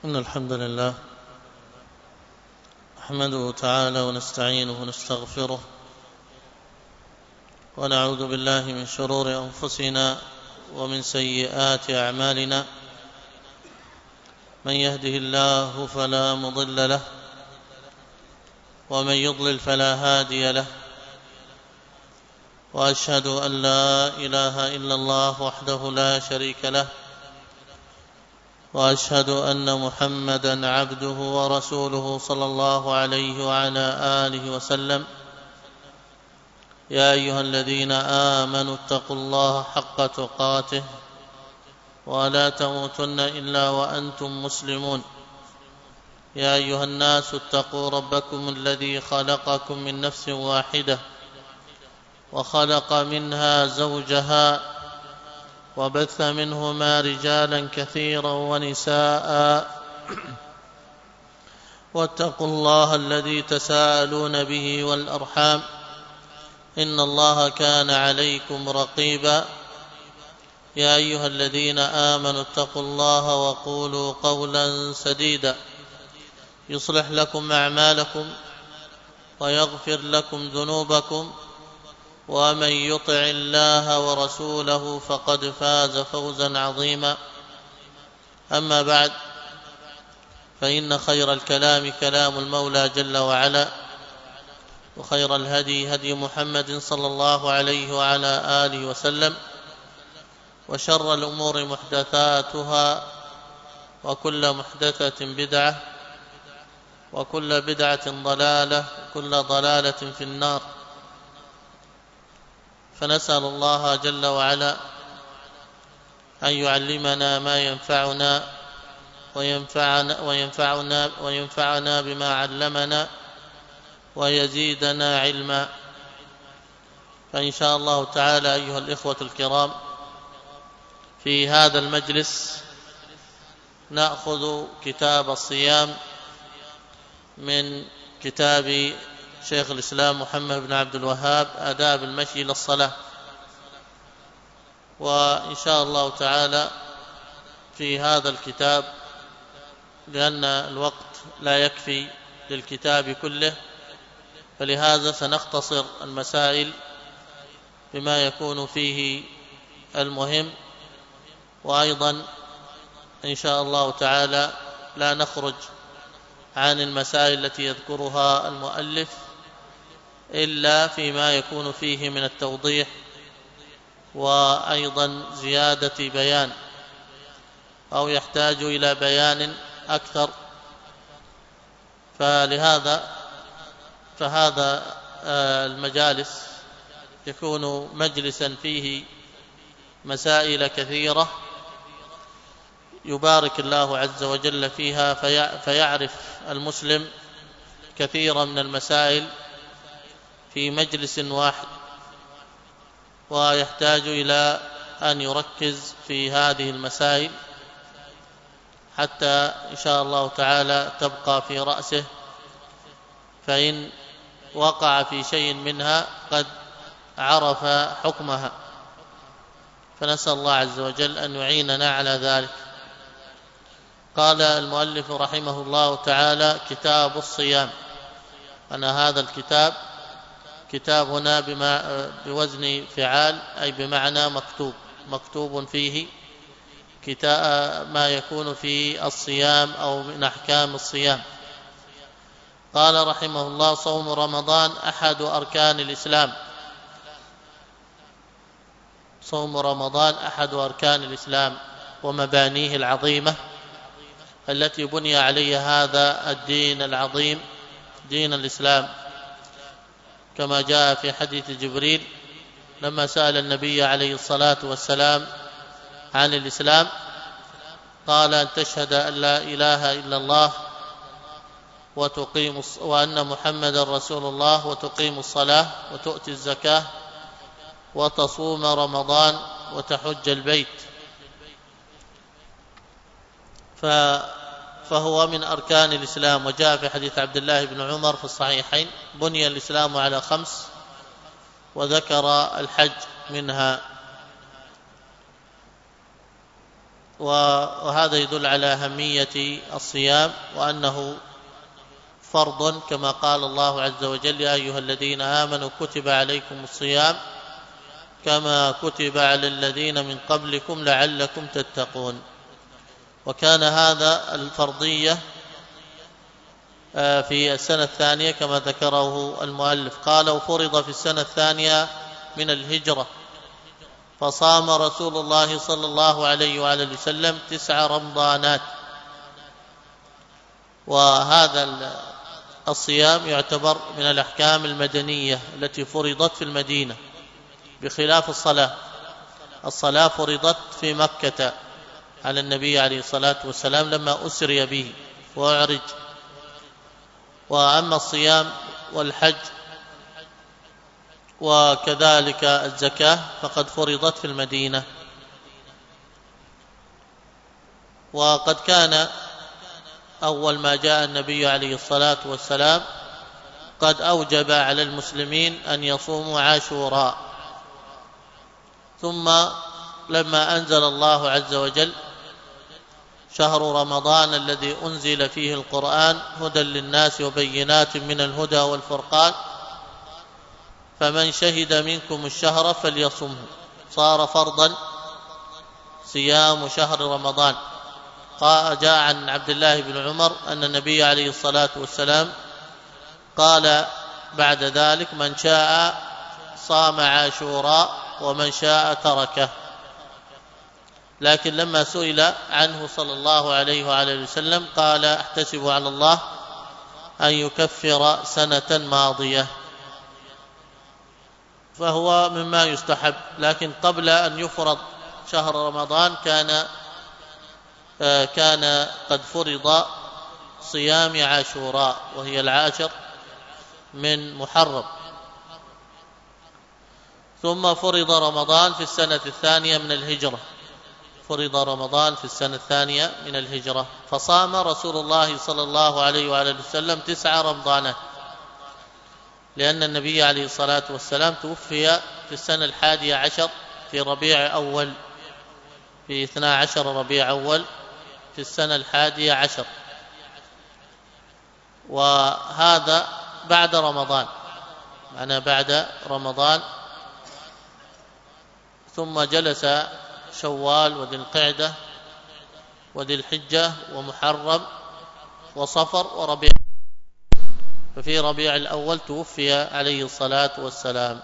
إن الحمد لله نحمده تعالى ونستعينه ونستغفره ونعوذ بالله من شرور أنفسنا ومن سيئات أعمالنا. من يهده الله فلا مضل له ومن يضلل فلا هادي له، وأشهد أن لا إله إلا الله وحده لا شريك له، وأشهد أن محمدًا عبده ورسوله صلى الله عليه وعلى آله وسلم. يا أيها الذين آمنوا اتقوا الله حق تقاته ولا تموتن إلا وأنتم مسلمون. يا أيها الناس اتقوا ربكم الذي خلقكم من نفس واحدة وخلق منها زوجها وبث منهما رجالا كثيرا ونساء، واتقوا الله الذي تساءلون به والأرحام إن الله كان عليكم رقيبا. يا أيها الذين آمنوا اتقوا الله وقولوا قولا سديدا يصلح لكم أعمالكم ويغفر لكم ذنوبكم، ومن يطع الله ورسوله فقد فاز فوزا عظيما. أما بعد، فإن خير الكلام كلام المولى جل وعلا، وخير الهدي هدي محمد صلى الله عليه وعلى آله وسلم، وشر الأمور محدثاتها، وكل محدثة بدعة، وكل بدعة ضلالة، وكل ضلالة في النار. فنسأل الله جل وعلا أن يعلمنا ما ينفعنا وينفعنا بما علمنا ويزيدنا علما. فإن شاء الله تعالى أيها الإخوة الكرام، في هذا المجلس نأخذ كتاب الصيام من كتاب شيخ الإسلام محمد بن عبد الوهاب، آداب المشي إلى الصلاة. وإن شاء الله تعالى في هذا الكتاب، لأن الوقت لا يكفي للكتاب كله، فلهذا سنختصر المسائل بما يكون فيه المهم، وأيضا إن شاء الله تعالى لا نخرج عن المسائل التي يذكرها المؤلف إلا فيما يكون فيه من التوضيح وأيضا زيادة بيان أو يحتاج إلى بيان أكثر. فهذا المجالس يكون مجلسا فيه مسائل كثيرة يبارك الله عز وجل فيها، فيعرف المسلم كثيرا من المسائل في مجلس واحد، ويحتاج إلى أن يركز في هذه المسائل حتى إن شاء الله تعالى تبقى في رأسه، فإن وقع في شيء منها قد عرف حكمها. فنسأل الله عز وجل أن يعيننا على ذلك. قال المؤلف رحمه الله تعالى: كتاب الصيام. أنا هذا الكتاب كتاب هنا بوزن فعال، أي بمعنى مكتوب فيه ما يكون في الصيام أو من أحكام الصيام. قال رحمه الله: صوم رمضان أحد أركان الإسلام. صوم رمضان أحد أركان الإسلام ومبانيه العظيمة التي بني عليها هذا الدين العظيم، دين الإسلام، كما جاء في حديث جبريل لما سأل النبي عليه الصلاة والسلام عن الإسلام، قال: أن تشهد أن لا إله إلا الله وأن محمد رسول الله، وتقيم الصلاة، وتؤتي الزكاة، وتصوم رمضان، وتحج البيت. فهو من أركان الإسلام. وجاء في حديث عبد الله بن عمر في الصحيحين: بني الإسلام على 5، وذكر الحج منها. وهذا يدل على أهمية الصيام وأنه فرض، كما قال الله عز وجل: يا أيها الذين آمنوا كتب عليكم الصيام كما كتب على الذين من قبلكم لعلكم تتقون. وكان هذا الفرضية في السنة الثانية كما ذكره المؤلف، قال: وفرض في السنة الثانية من الهجرة، فصام رسول الله صلى الله عليه وآله وسلم 9 رمضانات. وهذا الصيام يعتبر من الأحكام المدنية التي فرضت في المدينة، بخلاف الصلاة فرضت في مكة على النبي عليه الصلاة والسلام لما أسري به وأعرج. وأما الصيام والحج وكذلك الزكاة فقد فرضت في المدينة. وقد كان أول ما جاء النبي عليه الصلاة والسلام قد أوجب على المسلمين أن يصوموا عاشوراء، ثم لما أنزل الله عز وجل شهر رمضان الذي أنزل فيه القرآن هدى للناس وبينات من الهدى والفرقان فمن شهد منكم الشهر فليصمه، صار فرضا صيام شهر رمضان. جاء عن عبد الله بن عمر أن النبي عليه الصلاة والسلام قال بعد ذلك: من شاء صام عاشوراء ومن شاء تركه. لكن لما سئل عنه صلى الله عليه وآله وسلم قال: احتسب على الله أن يكفر سنة ماضية، فهو مما يستحب. لكن قبل أن يفرض شهر رمضان كان قد فرض صيام عاشوراء، وهي 10 من محرم. ثم فرض رمضان في السنة الثانية من الهجرة، فرض رمضان في السنة الثانية من الهجرة، فصام رسول الله صلى الله عليه وآله وسلم 9 رمضانات، لأن النبي عليه الصلاة والسلام توفي في السنة 11 في ربيع أول، في 12 ربيع أول في السنة 11، وهذا بعد رمضان، معنى بعد رمضان. ثم جلس شوال وذي القعدة وذي الحجة ومحرم وصفر وربيع، ففي ربيع الأول توفي عليه الصلاة والسلام.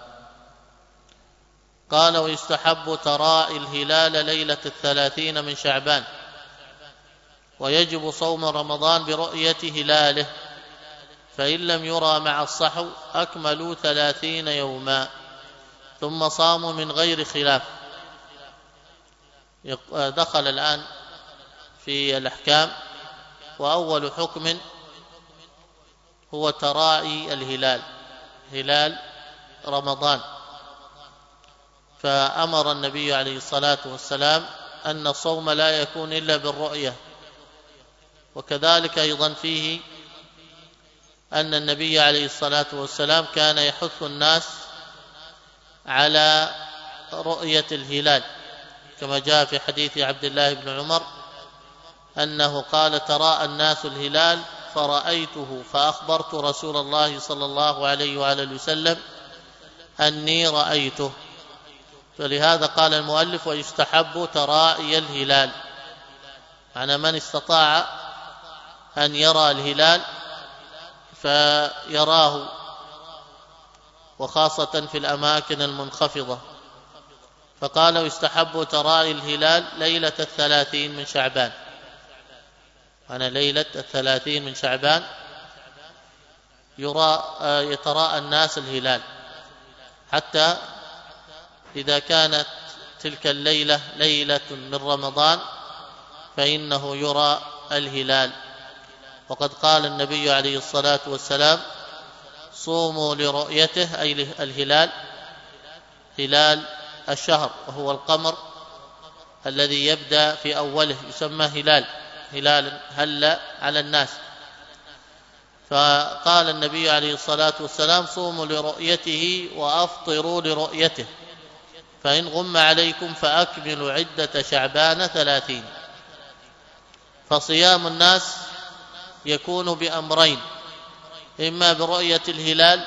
قال: ويستحب تراء الهلال ليلة 30 من شعبان، ويجب صوم رمضان برؤية هلاله، فإن لم يرى مع الصحو أكملوا 30 يوما، ثم صاموا من غير خلاف. دخل الآن في الأحكام، وأول حكم هو تراءي الهلال، هلال رمضان. فأمر النبي عليه الصلاة والسلام أن الصوم لا يكون إلا بالرؤية. وكذلك أيضا فيه أن النبي عليه الصلاة والسلام كان يحث الناس على رؤية الهلال، كما جاء في حديث عبد الله بن عمر أنه قال: تراءى الناس الهلال فرأيته فأخبرت رسول الله صلى الله عليه وآله وسلم أني رأيته. فلهذا قال المؤلف: ويستحب تراءي الهلال، معنى من استطاع أن يرى الهلال فيراه، وخاصة في الأماكن المنخفضة. فقال: ويستحب تراءي الهلال ليلة 30 من شعبان، أنا ليلة 30 من شعبان يتراءى الناس الهلال، حتى إذا كانت تلك الليلة ليلة من رمضان فإنه يرى الهلال. وقد قال النبي عليه الصلاة والسلام: صوموا لرؤيته، أي الهلال، هلال الشهر وهو القمر الذي يبدأ في أوله، يسمى هلال هل على الناس. فقال النبي عليه الصلاة والسلام: صوموا لرؤيته وأفطروا لرؤيته، فإن غم عليكم فأكملوا عدة شعبان 30. فصيام الناس يكون بأمرين: إما برؤية الهلال،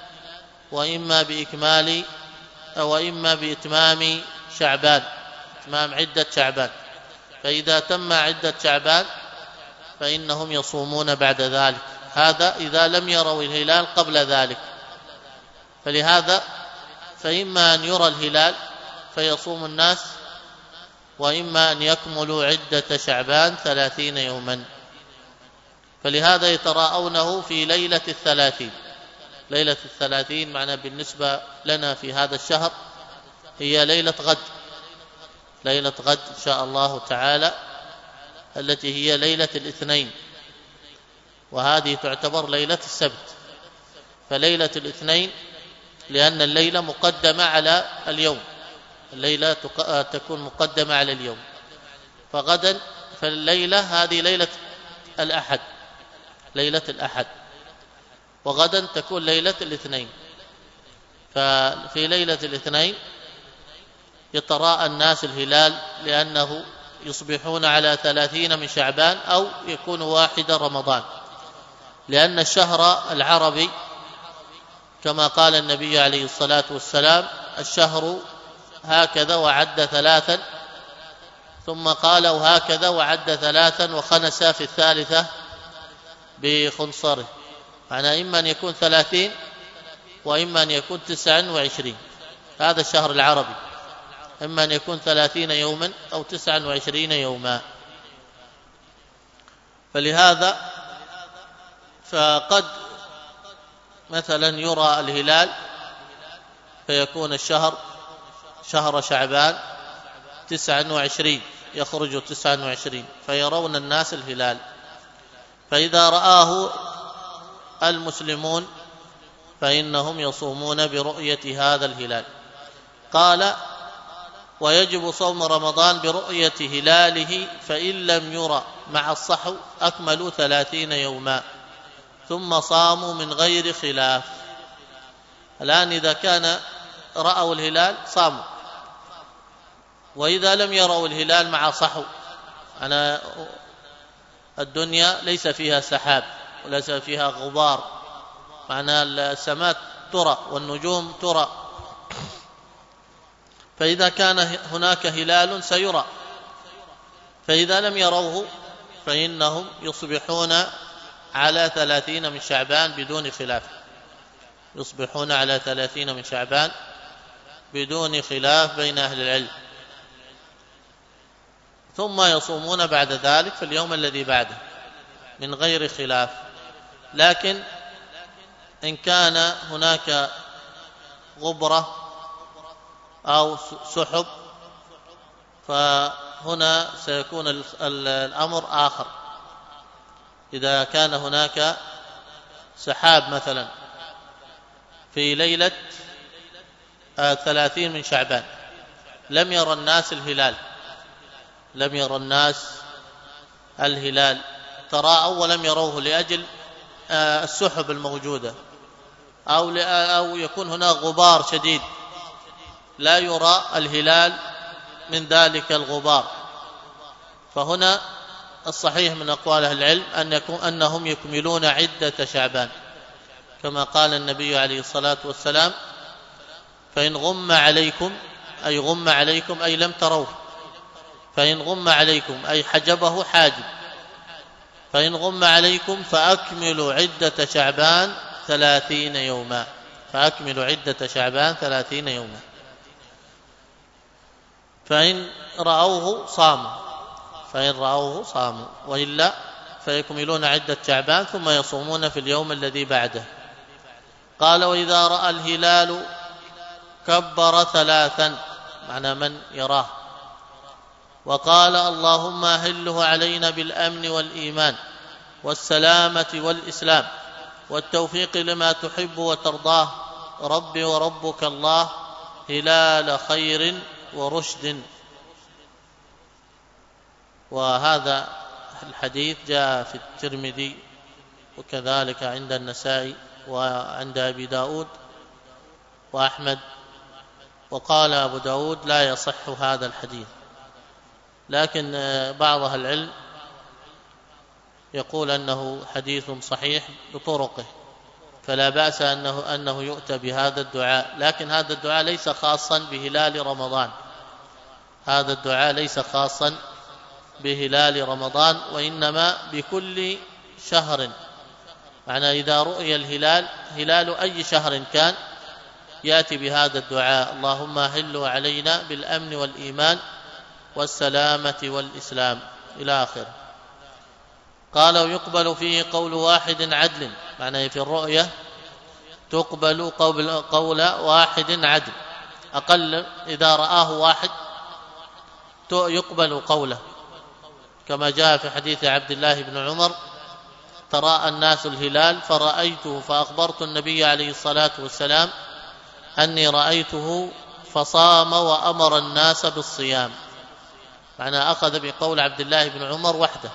وإما بإتمام شعبان، إتمام عدة شعبان. فإذا تم عدة شعبان فإنهم يصومون بعد ذلك، هذا إذا لم يروا الهلال قبل ذلك. فلهذا فإما أن يرى الهلال فيصوم الناس، وإما أن يكملوا عدة شعبان 30 يوما. فلهذا يتراءونه في ليلة 30. ليلة 30 معنا بالنسبة لنا في هذا الشهر هي ليلة غد، ليلة غد إن شاء الله تعالى، التي هي ليلة الاثنين، وهذه تعتبر ليلة السبت. فليلة الاثنين لأن الليلة مقدمة على اليوم، الليلة تكون مقدمة على اليوم. فغدا فالليلة هذه ليلة الأحد، ليلة الأحد، وغدا تكون ليلة الاثنين. ففي ليلة الاثنين يتراءى الناس الهلال، لأنه يصبحون على 30 من شعبان أو يكون 1 رمضان، لأن الشهر العربي كما قال النبي عليه الصلاة والسلام: الشهر هكذا وعد 3، ثم قال: وهكذا وعد 3 وخنس في الثالثة بخنصره. معنى إما أن يكون 30 وإما أن يكون 29. هذا الشهر العربي، إما أن يكون 30 يوما أو 29 يوما. فلهذا فقد مثلا يرى الهلال فيكون الشهر شهر شعبان 29، يخرج 29، فيرون الناس الهلال. فإذا رآه المسلمون فإنهم يصومون برؤية هذا الهلال. قال: ويجب صوم رمضان برؤية هلاله، فإن لم يرى مع الصحو أكملوا 30 يوما ثم صاموا من غير خلاف. الآن إذا كان رأوا الهلال صاموا، وإذا لم يروا الهلال مع صحو، أنا الدنيا ليس فيها سحاب وليس فيها غبار، معنى السماء ترى والنجوم ترى، فإذا كان هناك هلال سيرى. فإذا لم يروه فإنهم يصبحون على 30 من شعبان بدون خلاف، يصبحون على 30 من شعبان بدون خلاف بين أهل العلم، ثم يصومون بعد ذلك في اليوم الذي بعده من غير خلاف. لكن إن كان هناك غبرة أو سحب فهنا سيكون الأمر آخر. إذا كان هناك سحاب مثلا في ليلة 30 من شعبان، لم يرى الناس الهلال، لم يرى الناس الهلال، تراءوا ولم يروه لأجل السحب الموجودة، أو يكون هناك غبار شديد لا يرى الهلال من ذلك الغبار. فهنا الصحيح من أقوال أهل العلم أنهم يكملون عدة شعبان، كما قال النبي عليه الصلاة والسلام: فإن غم عليكم، أي غم عليكم أي لم تروه، فإن غم عليكم أي حجبه حاجب، فإن غم عليكم فأكملوا عدة شعبان 30 يوما، فأكملوا عدة شعبان 30 يوما. فإن رأوه صاموا، فإن رأوه صاموا، وإلا فيكملون عدة شعبان ثم يصومون في اليوم الذي بعده. قال: وإذا رأى الهلال كبر 3، معنى من يراه، وقال: اللهم أهله علينا بالأمن والإيمان والسلامة والإسلام والتوفيق لما تحب وترضاه، ربي وربك الله، هلال خير ورشد. وهذا الحديث جاء في الترمذي وكذلك عند النسائي وعند أبي داود وأحمد، وقال أبو داود لا يصح هذا الحديث، لكن بعض أهل العلم يقول أنه حديث صحيح بطرقه، فلا بأس أنه يؤتى بهذا الدعاء، لكن هذا الدعاء ليس خاصا بهلال رمضان، هذا الدعاء ليس خاصا بهلال رمضان، وإنما بكل شهر. معنى إذا رؤي الهلال، هلال أي شهر كان، يأتي بهذا الدعاء: اللهم أهله علينا بالأمن والإيمان والسلامة والإسلام إلى آخره. قال: ويقبل فيه قول واحد عدل، معنى في الرؤية تقبل قول واحد عدل، أقل إذا رآه واحد يقبل قوله، كما جاء في حديث عبد الله بن عمر: تراءى الناس الهلال فرأيته فأخبرت النبي عليه الصلاة والسلام أني رأيته فصام وأمر الناس بالصيام. معنى أخذ بقول عبد الله بن عمر وحده.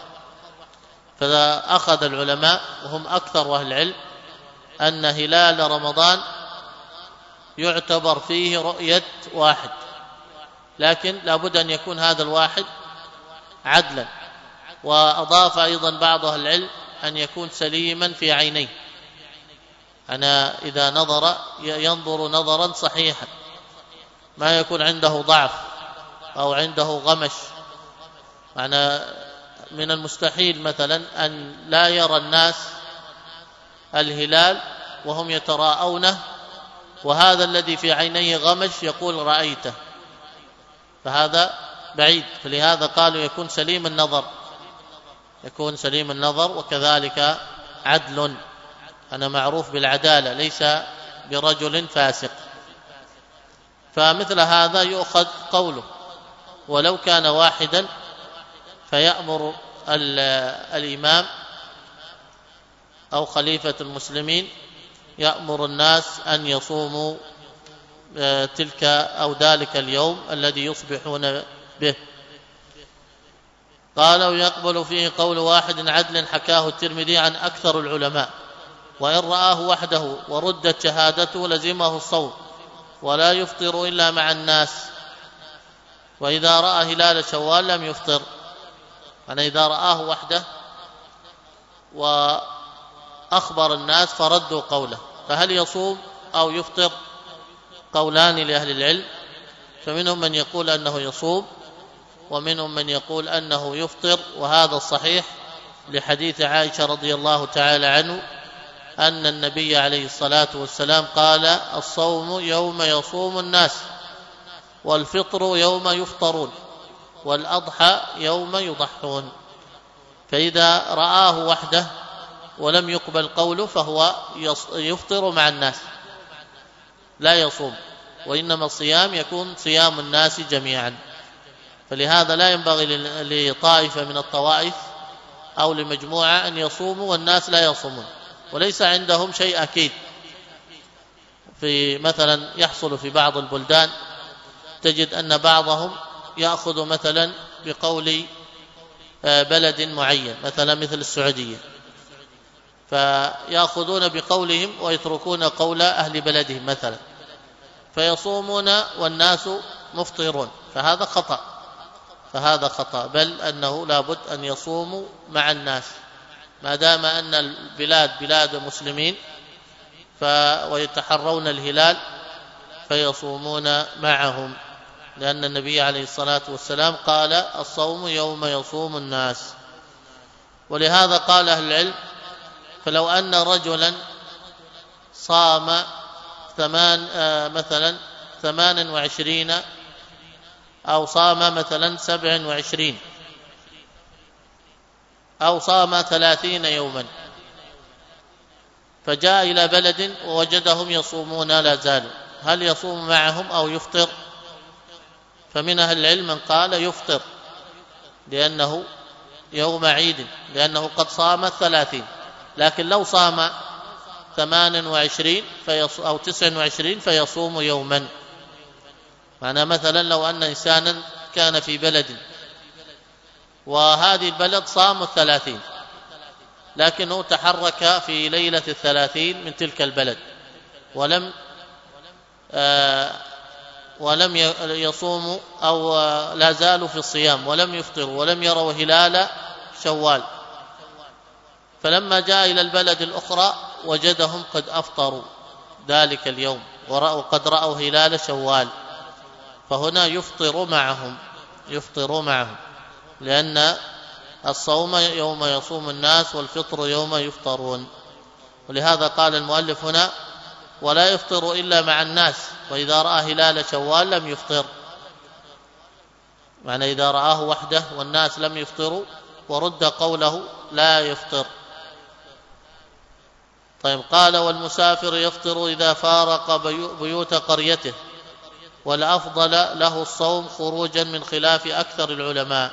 فأخذ العلماء وهم أكثر أهل العلم أن هلال رمضان يعتبر فيه رؤية واحد، لكن لابد أن يكون هذا الواحد عدلا. وأضاف أيضا بعض أهل العلم أن يكون سليما في عينيه، أنا إذا نظر ينظر نظرا صحيحا، ما يكون عنده ضعف أو عنده غمش. معنى من المستحيل مثلا أن لا يرى الناس الهلال وهم يتراءونه، وهذا الذي في عينيه غمش يقول رأيته، فهذا بعيد. فلهذا قالوا يكون سليم النظر، يكون سليم النظر، وكذلك عدل، أنا معروف بالعدالة، ليس برجل فاسق. فمثل هذا يؤخذ قوله، ولو كان واحدا فيأمر الإمام أو خليفة المسلمين يأمر الناس أن يصوموا تلك أو ذلك اليوم الذي يصبحون به. قال: ويقبل فيه قول واحد عدل، حكاه الترمذي عن أكثر العلماء، وإن رآه وحده وردت شهادته لزمه الصوم ولا يفطر إلا مع الناس، وإذا رأى هلال شوال لم يفطر. يعني إذا رآه وحده وأخبر الناس فردوا قوله، فهل يصوم أو يفطر؟ قولان لأهل العلم، فمنهم من يقول أنه يصوم، ومنهم من يقول أنه يفطر. وهذا الصحيح لحديث عائشة رضي الله تعالى عنه أن النبي عليه الصلاة والسلام قال: الصوم يوم يصوم الناس، والفطر يوم يفطرون، والأضحى يوم يضحون. فإذا رآه وحده ولم يقبل قوله فهو يفطر مع الناس لا يصوم، وإنما الصيام يكون صيام الناس جميعا. فلهذا لا ينبغي لطائفة من الطوائف أو لمجموعة أن يصوموا والناس لا يصومون، وليس عندهم شيء أكيد. في مثلا يحصل في بعض البلدان تجد أن بعضهم يأخذ مثلا بقول بلد معين، مثلا مثل السعودية، فيأخذون بقولهم ويتركون قول أهل بلدهم مثلا، فيصومون والناس مفطرون، فهذا خطأ، بل أنه لابد أن يصوموا مع الناس ما دام أن البلاد بلاد مسلمين ويتحرون الهلال فيصومون معهم، لأن النبي عليه الصلاة والسلام قال: الصوم يوم يصوم الناس. ولهذا قال أهل العلم: فلو أن رجلا صام مثلا 28 أو صام مثلا 27 أو صام 30 يوما، فجاء إلى بلد ووجدهم يصومون لا زالوا، هل يصوم معهم أو يفطر؟ فمن أهل العلم من قال يفطر، لأنه يوم عيد، لأنه قد صام 30، لكن لو صام 28 أو 29 فيصوم يوما. معنى مثلا لو أن إنسانا كان في بلد وهذه البلد صام 30، لكنه تحرك في ليلة 30 من تلك البلد ولم يصوموا أو لا زالوا في الصيام ولم يفطروا ولم يروا هلال شوال، فلما جاء إلى البلد الأخرى وجدهم قد أفطروا ذلك اليوم وقد رأوا هلال شوال، فهنا يفطر معهم، لأن الصوم يوم يصوم الناس والفطر يوم يفطرون. ولهذا قال المؤلف هنا: ولا يفطر إلا مع الناس، وإذا رأى هلال شوال لم يفطر، معنى إذا رآه وحده والناس لم يفطروا، ورد قوله لا يفطر. طيب، قال: والمسافر يفطر إذا فارق بيوت قريته، والأفضل له الصوم خروجا من خلاف أكثر العلماء.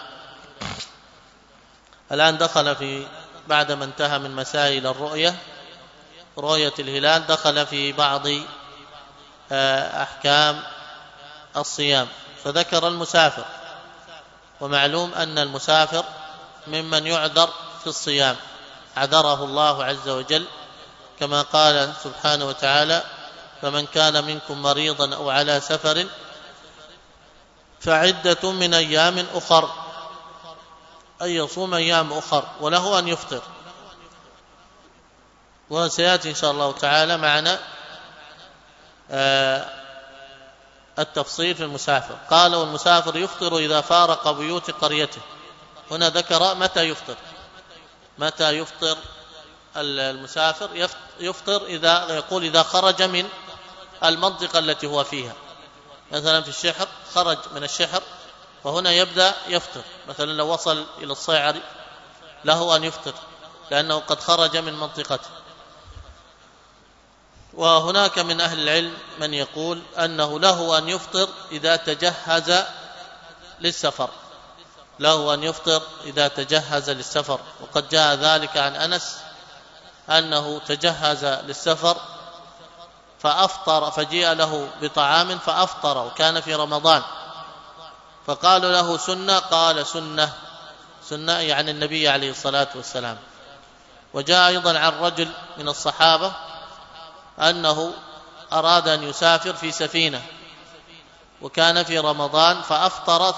الآن دخل بعدما انتهى من مسائل رؤية الهلال، دخل في بعض أحكام الصيام، فذكر المسافر. ومعلوم أن المسافر ممن يعذر في الصيام، عذره الله عز وجل، كما قال سبحانه وتعالى: فمن كان منكم مريضا أو على سفر فعدة من أيام أخر، أي يصوم أيام أخر، وله أن يفطر. وسيأتي إن شاء الله تعالى معنا التفصيل في المسافر. قال: والمسافر يفطر إذا فارق بيوت قريته. هنا ذكر متى يفطر المسافر. يفطر إذا خرج من المنطقة التي هو فيها، مثلا في الشحر، خرج من الشحر فهنا يبدأ يفطر. مثلا لو وصل إلى الصيعر له أن يفطر، لأنه قد خرج من منطقته. وهناك من أهل العلم من يقول أنه له أن يفطر إذا تجهز للسفر، وقد جاء ذلك عن أنس أنه تجهز للسفر فأفطر، فجيء له بطعام فأفطر، وكان في رمضان، فقالوا له سنة، قال سنة يعني النبي عليه الصلاة والسلام. وجاء أيضا عن رجل من الصحابة أنه أراد أن يسافر في سفينة وكان في رمضان فأفطر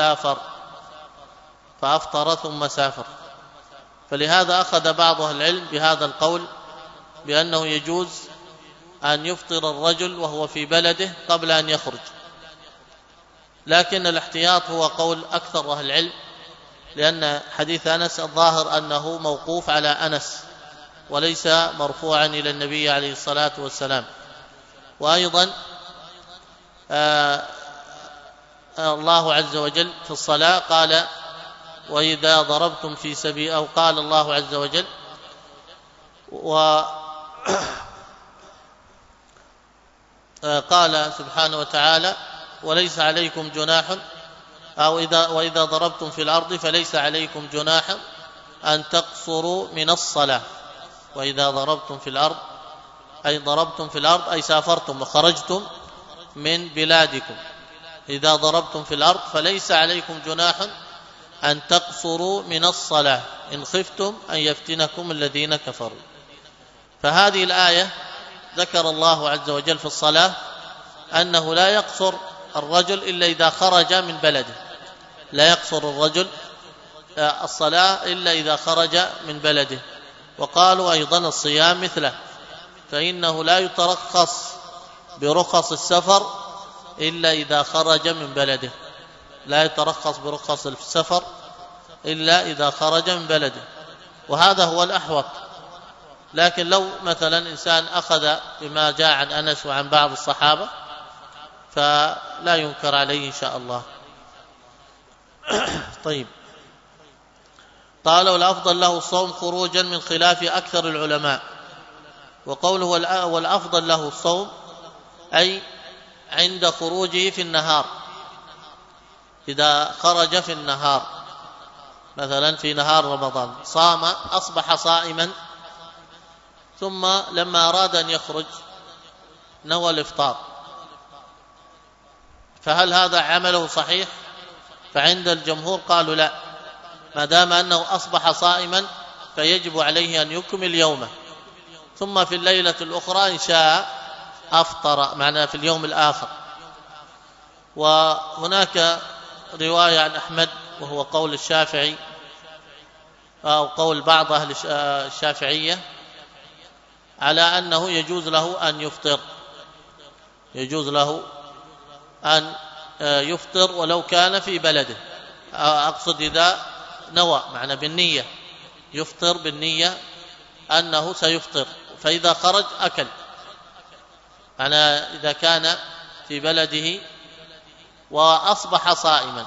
ثم سافر. فلهذا أخذ بعض أهل العلم بهذا القول بأنه يجوز أن يفطر الرجل وهو في بلده قبل أن يخرج، لكن الاحتياط هو قول أكثر أهل العلم، لأن حديث أنس الظاهر أنه موقوف على أنس وليس مرفوعا إلى النبي عليه الصلاة والسلام. وأيضا الله عز وجل في الصلاة قال: وإذا ضربتم في سبيل، أو قال الله عز وجل: قال سبحانه وتعالى: وليس عليكم جناح، أو وإذا ضربتم في الأرض فليس عليكم جناح أن تقصروا من الصلاة. وإذا ضربتم في الأرض أي سافرتم وخرجتم من بلادكم، إذا ضربتم في الأرض فليس عليكم جناح أن تقصروا من الصلاة إن خفتم أن يفتنكم الذين كفروا. فهذه الآية ذكر الله عز وجل في الصلاة أنه لا يقصر الرجل إلا إذا خرج من بلده، لا يقصر الرجل الصلاة إلا إذا خرج من بلده. وقالوا أيضا الصيام مثله، فإنه لا يترخص برخص السفر إلا إذا خرج من بلده، لا يترخص برخص السفر إلا إذا خرج من بلده، وهذا هو الأحوط. لكن لو مثلا إنسان أخذ بما جاء عن أنس وعن بعض الصحابة فلا ينكر عليه إن شاء الله. طيب، قال: والأفضل له الصوم خروجا من خلاف أكثر العلماء. وقوله والأفضل له الصوم أي عند خروجه في النهار، إذا خرج في النهار، مثلا في نهار رمضان صام أصبح صائما، ثم لما أراد أن يخرج نوى الإفطار، فهل هذا عمله صحيح؟ فعند الجمهور قالوا لا، ما دام أنه أصبح صائما فيجب عليه أن يكمل يومه، ثم في الليلة الأخرى إن شاء أفطر، معناه في اليوم الآخر. وهناك رواية عن أحمد وهو قول الشافعي أو قول بعض أهل الشافعية على أنه يجوز له أن يفطر، يجوز له أن يفطر ولو كان في بلده. أقصد إذا نوى، معنى بالنية، يفطر بالنية أنه سيفطر، فإذا خرج أكل. أنا إذا كان في بلده وأصبح صائما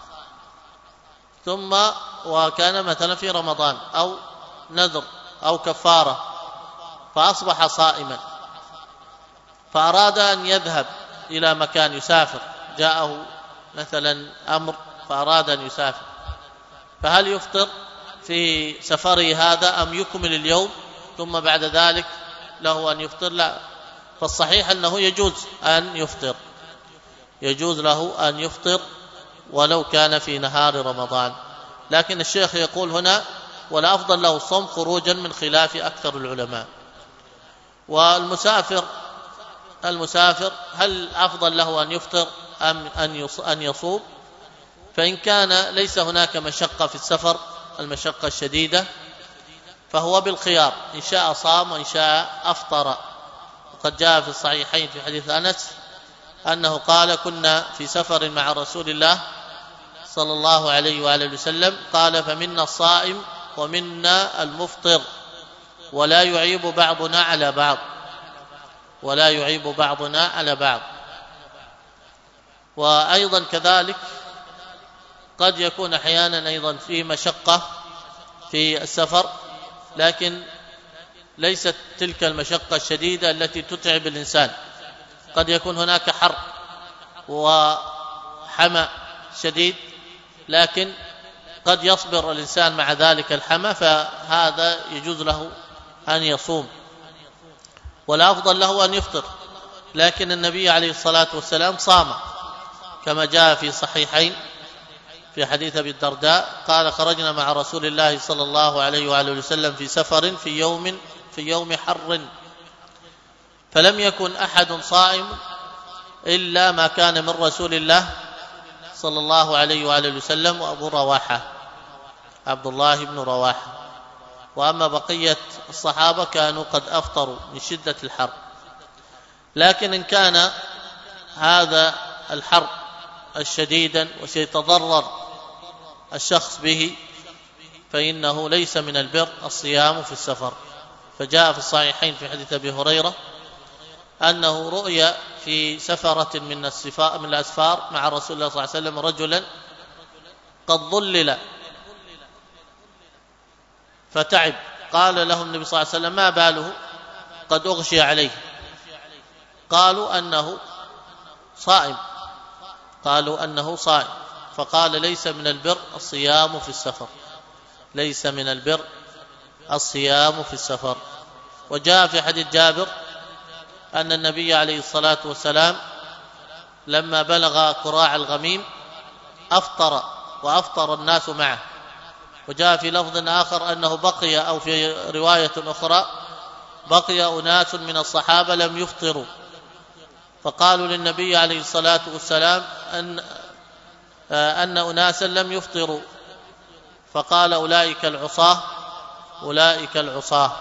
ثم وكان مثلا في رمضان أو نذر أو كفارة فأصبح صائما، فأراد أن يذهب إلى مكان يسافر، جاءه مثلا أمر فأراد أن يسافر، فهل يفطر في سفره هذا أم يكمل اليوم ثم بعد ذلك له أن يفطر؟ لا، فالصحيح أنه يجوز أن يفطر، يجوز له أن يفطر ولو كان في نهار رمضان. لكن الشيخ يقول هنا ولا أفضل له الصوم خروجا من خلاف أكثر العلماء. والمسافر، المسافر هل أفضل له أن يفطر أم أن يصوم؟ فإن كان ليس هناك مشقة في السفر، المشقة الشديدة، فهو بالخيار، إن شاء صام وإن شاء أفطر. وقد جاء في الصحيحين في حديث أنس أنه قال كنا في سفر مع رسول الله صلى الله عليه وآله وسلم، قال فمنا الصائم ومنا المفطر ولا يعيب بعضنا على بعض، ولا يعيب بعضنا على بعض. وأيضا كذلك قد يكون أحيانا أيضا في مشقة في السفر، لكن ليست تلك المشقة الشديدة التي تتعب الإنسان. قد يكون هناك حر وحمى شديد، لكن قد يصبر الإنسان مع ذلك الحمى، فهذا يجوز له أن يصوم، والأفضل له أن يفطر. لكن النبي عليه الصلاة والسلام صام كما جاء في صحيحين في حديث أبي الدرداء قال خرجنا مع رسول الله صلى الله عليه وآله وسلم في سفر في يوم حر، فلم يكن أحد صائم إلا ما كان من رسول الله صلى الله عليه وآله وسلم وأبو رواحة، عبد الله بن رواحة. وأما بقية الصحابة كانوا قد أفطروا من شدة الحر. لكن إن كان هذا الحر الشديدا وسيتضرر الشخص به فإنه ليس من البر الصيام في السفر. فجاء في الصحيحين في حديث أبي هريرة أنه رؤي في سفرة من الأسفار مع رسول الله صلى الله عليه وسلم رجلا قد ظلل فتعب، قال له النبي صلى الله عليه وسلم ما باله قد أغشي عليه؟ قالوا أنه صائم، قالوا أنه صائم، فقال ليس من البر الصيام في السفر، ليس من البر الصيام في السفر. وجاء في حديث جابر أن النبي عليه الصلاة والسلام لما بلغ قراع الغميم أفطر وأفطر الناس معه. وجاء في لفظ آخر أنه بقي، أو في رواية أخرى بقي أناس من الصحابة لم يفطروا، فقالوا للنبي عليه الصلاة والسلام أن أناسا لم يفطروا، فقال أولئك العصاة، أولئك العصاة.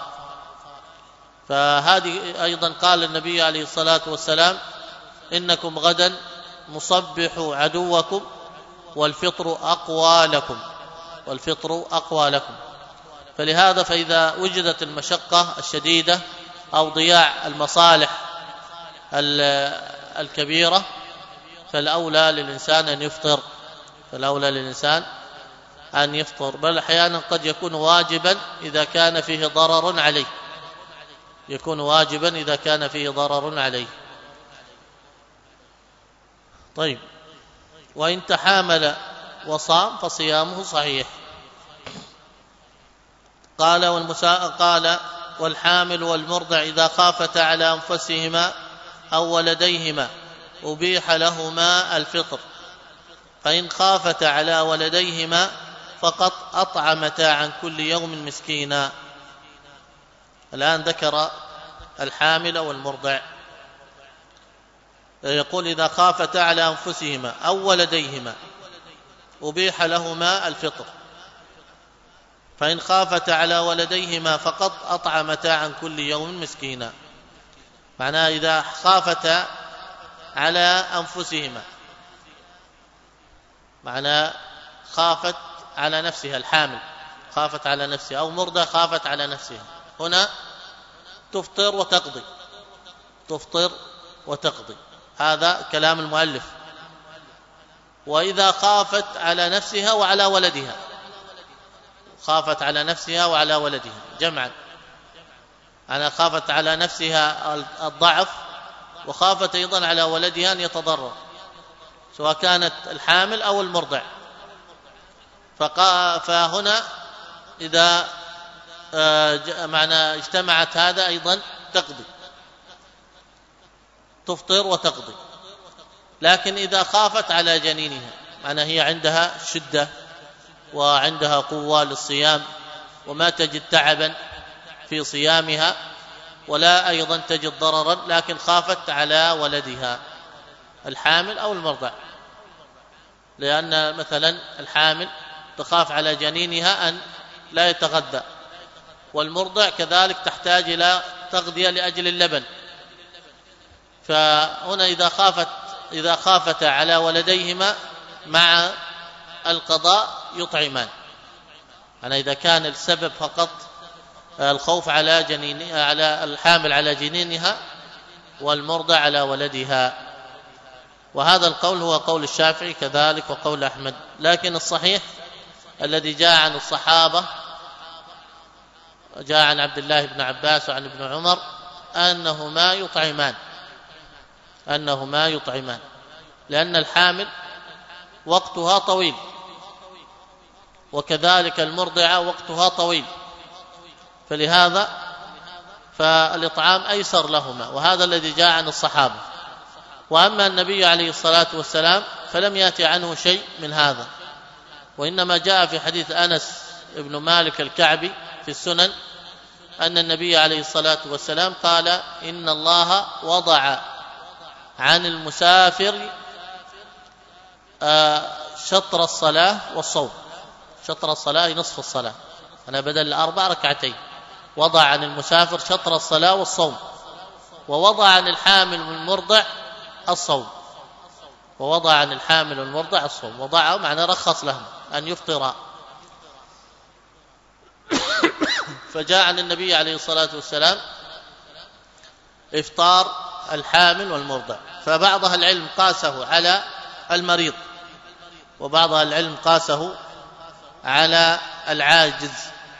فهذه أيضا قال النبي عليه الصلاة والسلام إنكم غدا مصبحوا عدوكم والفطر أقوى لكم، والفطر أقوى لكم. فلهذا فإذا وجدت المشقة الشديدة أو ضياع المصالح الكبيرة فالأولى للإنسان أن يفطر، فالأولى للإنسان أن يفطر، بل أحيانا قد يكون واجبا إذا كان فيه ضرر عليه، يكون واجبا إذا كان فيه ضرر عليه. طيب، وإن تحامل وصام فصيامه صحيح. قال والحامل والمرضع إذا خافتا على أنفسهما أو ولديهما أبيح لهما الفطر، فإن خافتا على ولديهما فقد أطعمتا عن كل يوم مسكينا. الآن ذكر الحامل والمرضع، يقول إذا خافتا على أنفسهما أو ولديهما أبيح لهما الفطر. فإن خافتا على ولديهما فقط أطعمتا عن كل يوم مسكينا. معناه إذا خافتا على أنفسهما، معناه خافت على نفسها، الحامل خافت على نفسها أو مرضى خافت على نفسها، هنا تفطر وتقضي، تفطر وتقضي، هذا كلام المؤلف. وإذا خافت على نفسها وعلى ولدها، خافت على نفسها وعلى ولدها جمعا، أنا خافت على نفسها الضعف وخافت أيضا على ولدها أن يتضرر، سواء كانت الحامل أو المرضع. فهنا إذا معنى اجتمعت هذا أيضا تقضي، تفطر وتقضي. لكن إذا خافت على جنينها، معنى هي عندها شدة وعندها قوة للصيام وما تجد تعبا في صيامها ولا أيضا تجد ضررا، لكن خافت على ولدها الحامل أو المرضع، لأن مثلا الحامل تخاف على جنينها أن لا يتغذى، والمرضع كذلك تحتاج إلى تغذية لأجل اللبن. فهنا إذا خافت على ولديهما مع القضاء يطعمان. أنا إذا كان السبب فقط الخوف على على الحامل على جنينها والمرضع على ولدها، وهذا القول هو قول الشافعي كذلك وقول أحمد. لكن الصحيح الذي جاء عن الصحابة، جاء عن عبد الله بن عباس وعن ابن عمر أنهما يطعمان، لأن الحامل وقتها طويل وكذلك المرضعة وقتها طويل، فلهذا فالإطعام أيسر لهما، وهذا الذي جاء عن الصحابة. وأما النبي عليه الصلاة والسلام فلم يأتي عنه شيء من هذا، وإنما جاء في حديث أنس بن مالك الكعبي في السنن أن النبي عليه الصلاة والسلام قال: إن الله وضع عن المسافر شطر الصلاة والصوم. شطر الصلاة نصف الصلاة، أنا بدل 4 ركعتين، وضع عن المسافر شطر الصلاة والصوم، ووضع عن الحامل والمرضع الصوم، ووضع عن الحامل والمرضع الصوم، وضعه معنى رخص لهم أن يفطرا. فجاء عن النبي عليه الصلاة والسلام إفطار الحامل والمرضع. فبعض أهل العلم قاسه على المريض، وبعض أهل العلم قاسه على العاجز،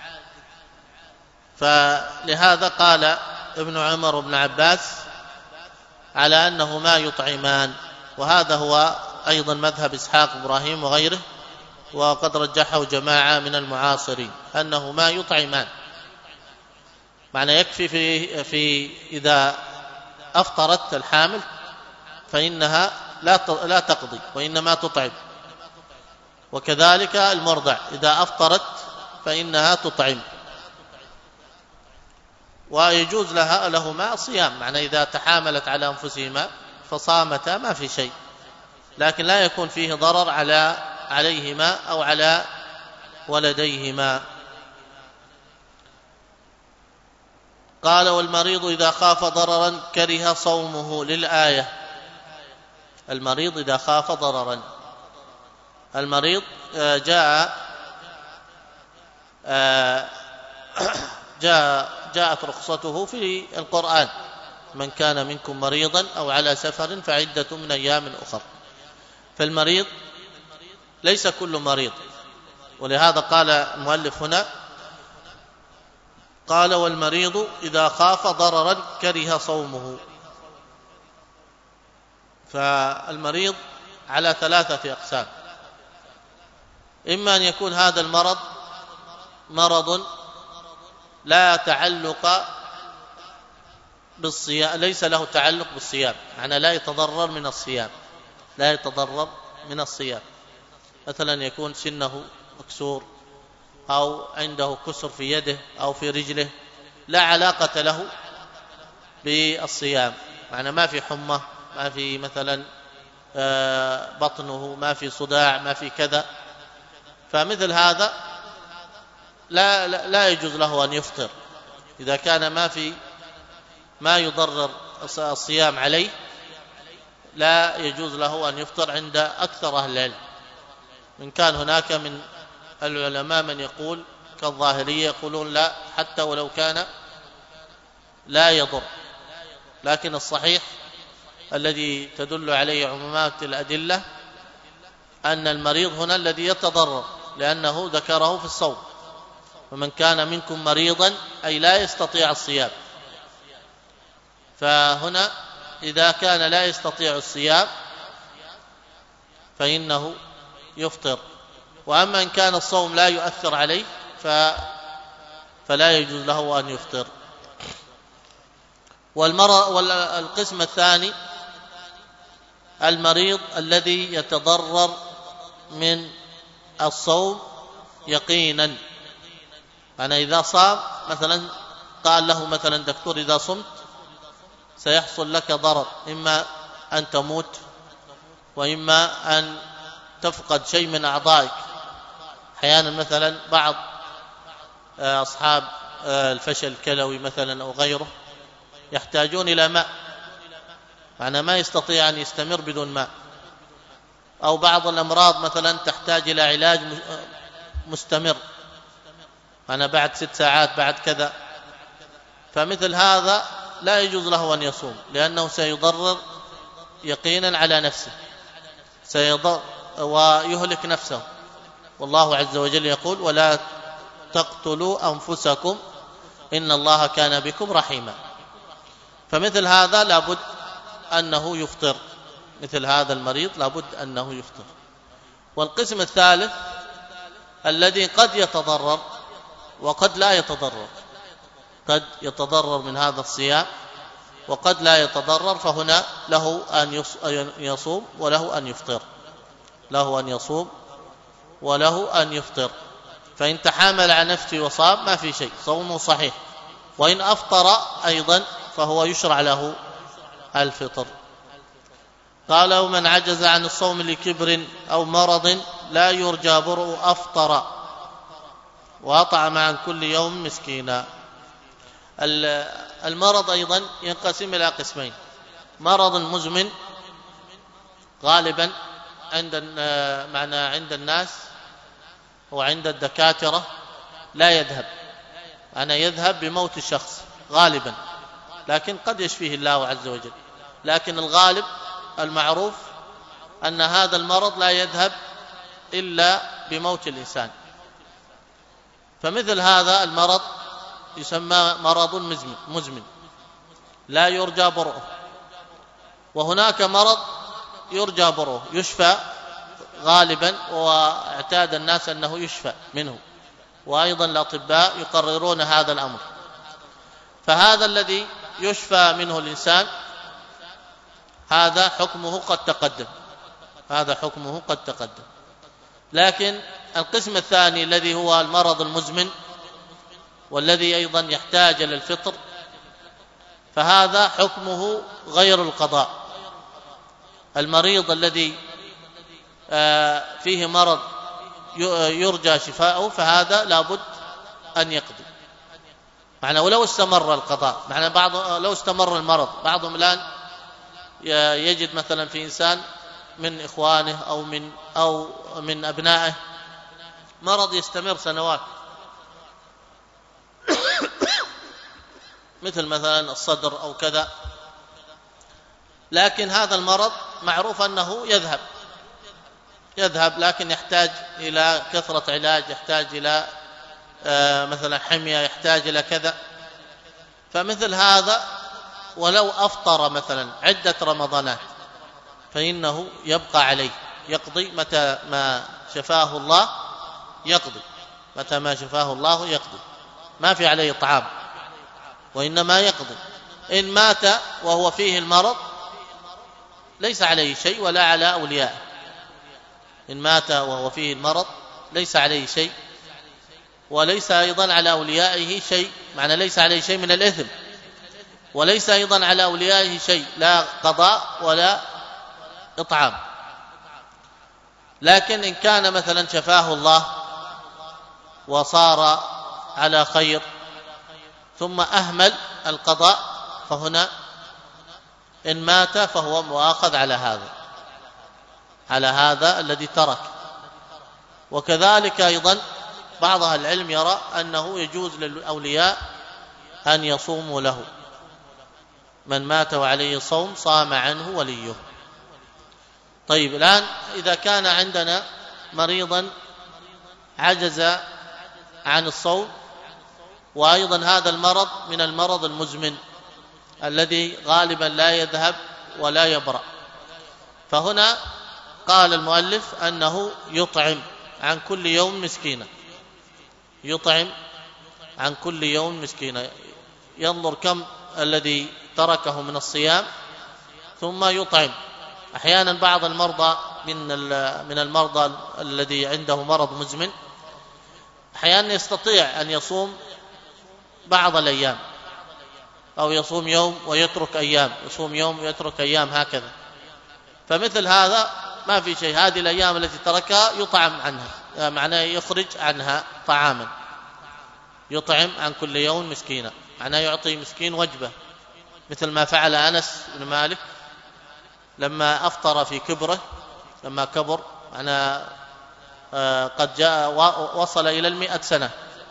فلهذا قال ابن عمر وابن عباس على أنهما يطعمان، وهذا هو أيضا مذهب إسحاق إبراهيم وغيره، وقد رجحه جماعة من المعاصرين أنهما يطعمان. معنى يكفي في إذا أفطرت الحامل فإنها لا تقضي وإنما تطعم، وكذلك المرضع إذا أفطرت فإنها تطعم، ويجوز لهما الصيام. معنى إذا تحاملت على أنفسهما فصامتا ما في شيء، لكن لا يكون فيه ضرر عليهما أو على ولديهما. قال: والمريض إذا خاف ضررا كره صومه، للآية. المريض إذا خاف ضررا، المريض جاءت رخصته في القرآن: من كان منكم مريضا أو على سفر فعدة من أيام أخر. فالمريض ليس كل مريض، ولهذا قال المؤلف هنا قال: والمريض إذا خاف ضررا كره صومه. فالمريض على 3 أقسام: إما أن يكون هذا المرض مرض لا تعلق بالصيام، ليس له تعلق بالصيام، معنى لا يتضرر من الصيام، لا يتضرر من الصيام. مثلا يكون سنه مكسور أو عنده كسر في يده أو في رجله، لا علاقة له بالصيام، معنى ما في حمى، ما في مثلا بطنه، ما في صداع، ما في كذا. فمثل هذا لا يجوز له أن يفطر إذا كان ما يضرر الصيام عليه، لا يجوز له أن يفطر عند أكثر أهل العلم. إن كان هناك من العلماء من يقول كالظاهرية يقولون لا، حتى ولو كان لا يضر، لكن الصحيح الذي تدل عليه عمومات الأدلة أن المريض هنا الذي يتضرر، لأنه ذكره في الصوم: ومن كان منكم مريضا أي لا يستطيع الصيام. فهنا إذا كان لا يستطيع الصيام فإنه يفطر. وأما إن كان الصوم لا يؤثر عليه فلا يجوز له أن يفطر. والقسم الثاني المريض الذي يتضرر من الصوم يقينا. أنا إذا صام مثلا قال له مثلا دكتور إذا صمت سيحصل لك ضرر، إما أن تموت وإما أن تفقد شيء من أعضائك. أحيانا مثلا بعض أصحاب الفشل الكلوي مثلا أو غيره يحتاجون إلى ماء، معنى ما يستطيع أن يستمر بدون ماء. أو بعض الأمراض مثلا تحتاج إلى علاج مستمر، أنا بعد 6 ساعات بعد كذا، فمثل هذا لا يجوز له أن يصوم، لأنه سيضرر يقينا على نفسه، سيضر ويهلك نفسه. والله عز وجل يقول: ولا تقتلوا أنفسكم إن الله كان بكم رحيما. فمثل هذا لابد أنه يفطر، مثل هذا المريض لابد أنه يفطر. والقسم الثالث الذي قد يتضرر وقد لا يتضرر، قد يتضرر من هذا الصيام وقد لا يتضرر، فهنا له أن يصوم وله أن يفطر، له أن يصوم وله أن يفطر. فإن تحامل على نفسه وصام ما في شيء، صومه صحيح. وإن أفطر أيضا فهو يشرع له الفطر. قال: ومن عجز عن الصوم لكبر أو مرض لا يرجى برء أفطر وأطعم عن كل يوم مسكينا. المرض أيضا ينقسم إلى قسمين: مرض مزمن غالبا عند الناس وعند الدكاترة لا يذهب، أنا يذهب بموت الشخص غالبا، لكن قد يشفيه الله عز وجل. لكن الغالب المعروف أن هذا المرض لا يذهب إلا بموت الإنسان. فمثل هذا المرض يسمى مرض مزمن لا يرجى برؤه. وهناك مرض يرجى برؤه، يشفى غالبا، واعتاد الناس أنه يشفى منه، وأيضا الأطباء يقررون هذا الأمر. فهذا الذي يشفى منه الإنسان هذا حكمه قد تقدم، هذا حكمه قد تقدم. لكن القسم الثاني الذي هو المرض المزمن والذي أيضا يحتاج إلى الفطر، فهذا حكمه غير القضاء. المريض الذي فيه مرض يرجى شفاؤه فهذا لابد أن يقضي، معنى ولو استمر القضاء، معنى لو استمر المرض، بعضهم الآن يجد مثلا في إنسان من إخوانه أو من أبنائه مرض يستمر سنوات مثل مثلا الصدر أو كذا، لكن هذا المرض معروف أنه يذهب، لكن يحتاج إلى كثرة علاج، يحتاج إلى مثلا حمية، يحتاج إلى كذا. فمثل هذا ولو أفطر مثلا عدة رمضانات فإنه يبقى عليه، يقضي متى ما شفاه الله، يقضي متى ما شفاه الله يقضي، ما في عليه طعام وإنما يقضي. إن مات وهو فيه المرض ليس عليه شيء ولا على أوليائه، إن مات وهو فيه المرض ليس عليه شيء وليس أيضا على أوليائه شيء، معنى ليس عليه شيء من الإثم، وليس أيضا على أوليائه شيء، لا قضاء ولا إطعام. لكن إن كان مثلا شفاه الله وصار على خير ثم أهمل القضاء، فهنا إن مات فهو مؤاخذ على هذا الذي ترك. وكذلك أيضا بعض أهل العلم يرى أنه يجوز للأولياء أن يصوموا له، من مات وعليه صوم صام عنه وليه. طيب، الآن إذا كان عندنا مريضا عجز عن الصوم، وأيضا هذا المرض من المرض المزمن الذي غالبا لا يذهب ولا يبرأ، فهنا قال المؤلف أنه يطعم عن كل يوم مسكينا، يطعم عن كل يوم مسكينا، ينظر كم الذي تركه من الصيام ثم يطعم. أحيانا بعض المرضى من المرضى الذي عنده مرض مزمن أحيانا يستطيع أن يصوم بعض الأيام، أو يصوم يوم ويترك أيام، يصوم يوم ويترك أيام، هكذا. فمثل هذا ما في شيء، هذه الأيام التي تركها يطعم عنها، معناه يخرج عنها طعاما، يطعم عن كل يوم مسكينا، معناه يعطي مسكين وجبة، مثل ما فعل أنس بن مالك لما أفطر في كبره، لما كبر معناه قد جاء وصل إلى 100 سنة،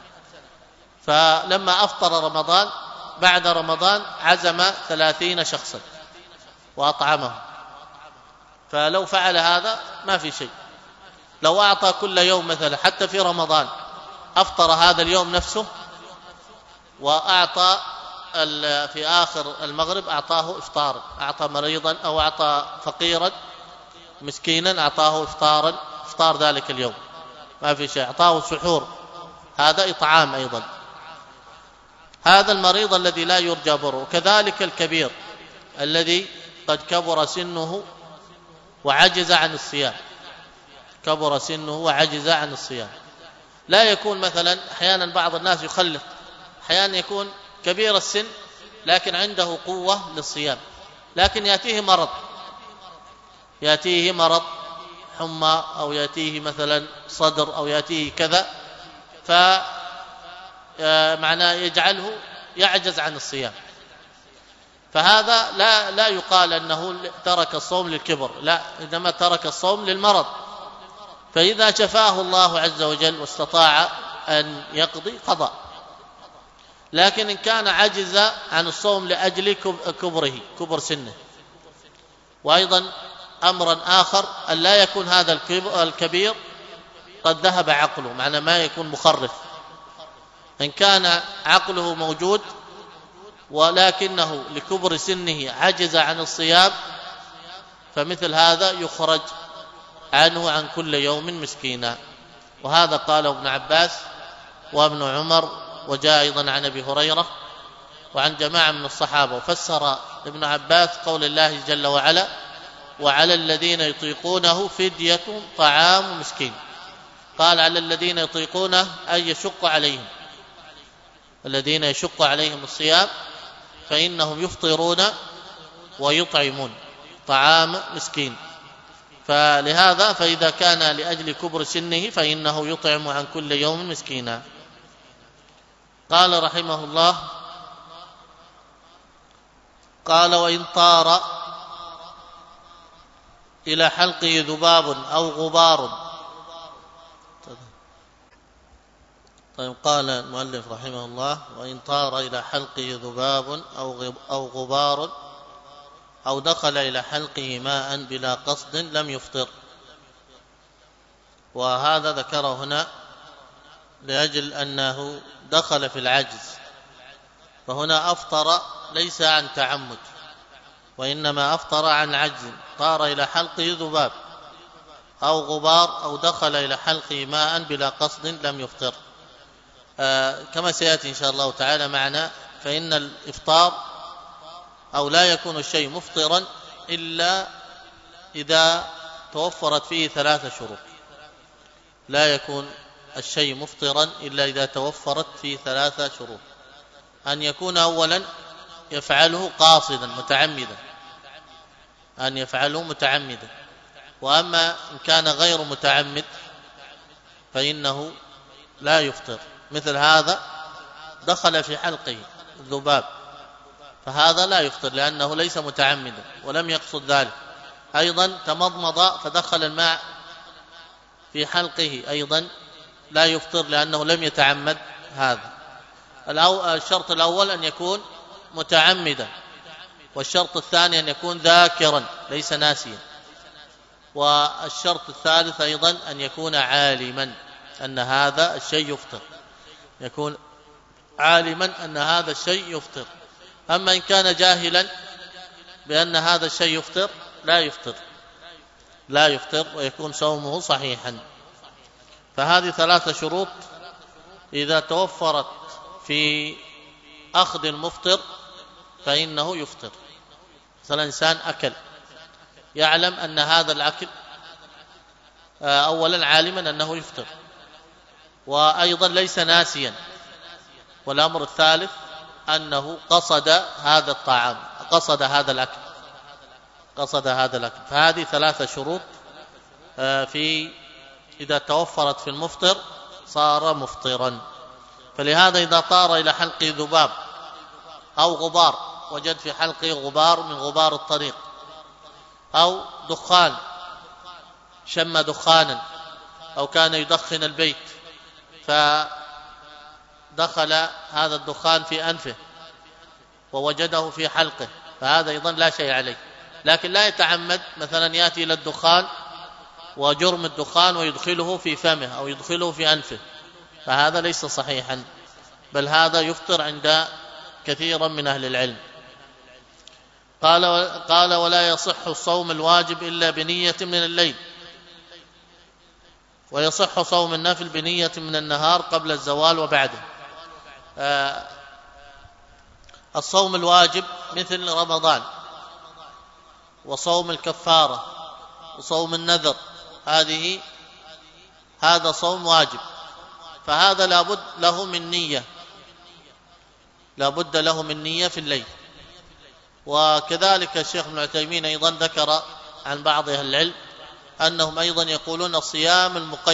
فلما أفطر رمضان بعد رمضان عزم 30 شخصا وأطعمهم. فلو فعل هذا ما في شيء. لو أعطى كل يوم مثلا حتى في رمضان أفطر هذا اليوم نفسه، وأعطى في آخر المغرب أعطاه إفطارا، أعطى مريضا أو أعطى فقيرا مسكينا أعطاه إفطار ذلك اليوم، ما في شيء، أعطاه سحور، هذا إطعام أيضا. هذا المريض الذي لا يرجى بره. كذلك الكبير الذي قد كبر سنه وعجز عن الصيام، كبر سنه وعجز عن الصيام، لا يكون مثلا، أحيانا بعض الناس يخلط، أحيانا يكون كبير السن لكن عنده قوة للصيام، لكن يأتيه مرض حمى، أو يأتيه مثلا صدر، أو يأتيه كذا، فمعناه يجعله يعجز عن الصيام، فهذا لا يقال أنه ترك الصوم للكبر، لا، إنما ترك الصوم للمرض. فإذا شفاه الله عز وجل واستطاع أن يقضي قضاء. لكن إن كان عجز عن الصوم لأجل كبر سنه. وأيضا أمرا آخر أن لا يكون هذا الكبير قد ذهب عقله، معنى ما يكون مخرف. إن كان عقله موجود ولكنه لكبر سنه عجز عن الصيام، فمثل هذا يخرج عنه عن كل يوم مسكينا. وهذا قاله ابن عباس وابن عمر، وجاء أيضا عن أبي هريرة وعن جماعة من الصحابة. وفسر ابن عباس قول الله جل وعلا: وعلى الذين يطيقونه فدية طعام مسكين. قال على الذين يطيقونه أي يشق عليهم، الذين يشق عليهم الصيام فإنهم يفطرون ويطعمون طعام مسكين. فلهذا فإذا كان لأجل كبر سنه فإنه يطعم عن كل يوم مسكينا. قال رحمه الله: قال: وإن طار إلى حلقه ذباب أو غبار. طيب، قال المؤلف رحمه الله: وإن طار إلى حلقه ذباب أو غبار أو دخل إلى حلقه ماء بلا قصد لم يفطر. وهذا ذكره هنا لأجل أنه دخل في العجز، فهنا أفطر ليس عن تعمد، وإنما أفطر عن عجز. طار إلى حلقه ذباب أو غبار أو دخل إلى حلقه ماء بلا قصد لم يفطر. كما سيأتي إن شاء الله تعالى معنا، فإن الإفطار أو لا يكون الشيء مفطرا إلا إذا توفرت فيه 3 شروط. لا يكون الشيء مفطرا إلا إذا توفرت فيه 3 شروط: أن يكون أولا يفعله قاصدا متعمدا، أن يفعله متعمدا. وأما إن كان غير متعمد فإنه لا يفطر. مثل هذا دخل في حلقه الذباب، فهذا لا يفطر لأنه ليس متعمدا ولم يقصد ذلك. أيضا تمضمض فدخل الماء في حلقه، أيضا لا يفطر لأنه لم يتعمد هذا. الشرط الأول أن يكون متعمدا، والشرط الثاني أن يكون ذاكرا ليس ناسيا، والشرط الثالث أيضا أن يكون عالما أن هذا الشيء يفطر، يكون عالما أن هذا الشيء يفطر. أما إن كان جاهلا بأن هذا الشيء يفطر لا يفطر ويكون صومه صحيحا. فهذه 3 شروط إذا توفرت في أخذ المفطر فإنه يفطر. مثلا إنسان أكل، يعلم أن هذا الأكل أولا عالما أنه يفطر، وأيضا ليس ناسيا، والأمر الثالث أنه قصد هذا الطعام، قصد هذا الأكل. فهذه 3 شروط إذا توفرت في المفطر صار مفطرا. فلهذا إذا طار إلى حلقه ذباب أو غبار، وجد في حلقه غبار من غبار الطريق، أو دخان، شم دخانا، أو كان يدخن البيت فدخل هذا الدخان في أنفه ووجده في حلقه، فهذا أيضا لا شيء عليه. لكن لا يتعمد مثلا يأتي إلى الدخان وجرم الدخان ويدخله في فمه أو يدخله في أنفه، فهذا ليس صحيحا، بل هذا يفطر عند كثيرا من أهل العلم. قال ولا يصح الصوم الواجب إلا بنية من الليل، ويصح صوم النفل بنية من النهار قبل الزوال وبعده. الصوم الواجب مثل رمضان وصوم الكفارة وصوم النذر، هذا صوم واجب، فهذا لابد له من نية في الليل. وكذلك الشيخ ابن عثيمين أيضا ذكر عن بعض أهل العلم أنهم أيضا يقولون الصيام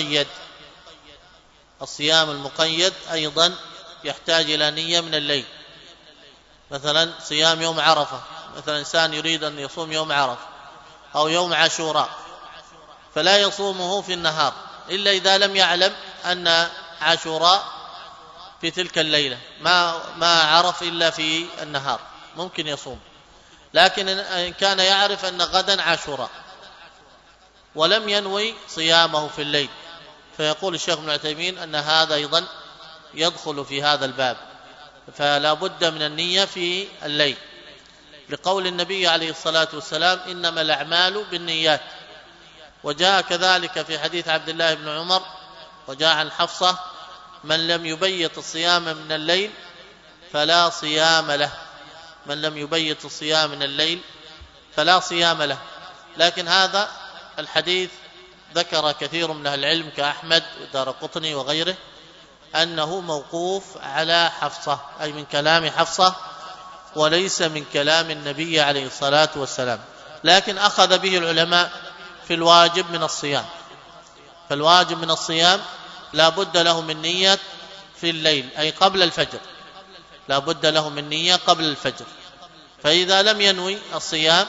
المقيد أيضا يحتاج إلى نية من الليل. مثلا صيام يوم عرفة، مثلا إنسان يريد أن يصوم يوم عرفة أو يوم عاشوراء، فلا يصومه في النهار إلا إذا لم يعلم أن عاشوراء في تلك الليلة، ما عرف إلا في النهار ممكن يصوم. لكن إن كان يعرف أن غدا عاشوراء ولم ينوي صيامه في الليل، فيقول الشيخ ابن عثيمين أن هذا أيضا يدخل في هذا الباب، فلا بد من النية في الليل، لقول النبي عليه الصلاة والسلام إنما الأعمال بالنيات. وجاء كذلك في حديث عبد الله بن عمر، وجاء عن حفصة: من لم يبيت الصيام من الليل فلا صيام له، من لم يبيت الصيام من الليل فلا صيام له. لكن هذا الحديث ذكر كثير من أهل العلم كأحمد والدارقطني وغيره أنه موقوف على حفصة، أي من كلام حفصة وليس من كلام النبي عليه الصلاة والسلام. لكن أخذ به العلماء في الواجب من الصيام، فالواجب من الصيام لا بد له من نية في الليل، أي قبل الفجر، لا بد له من نية قبل الفجر. فإذا لم ينوي الصيام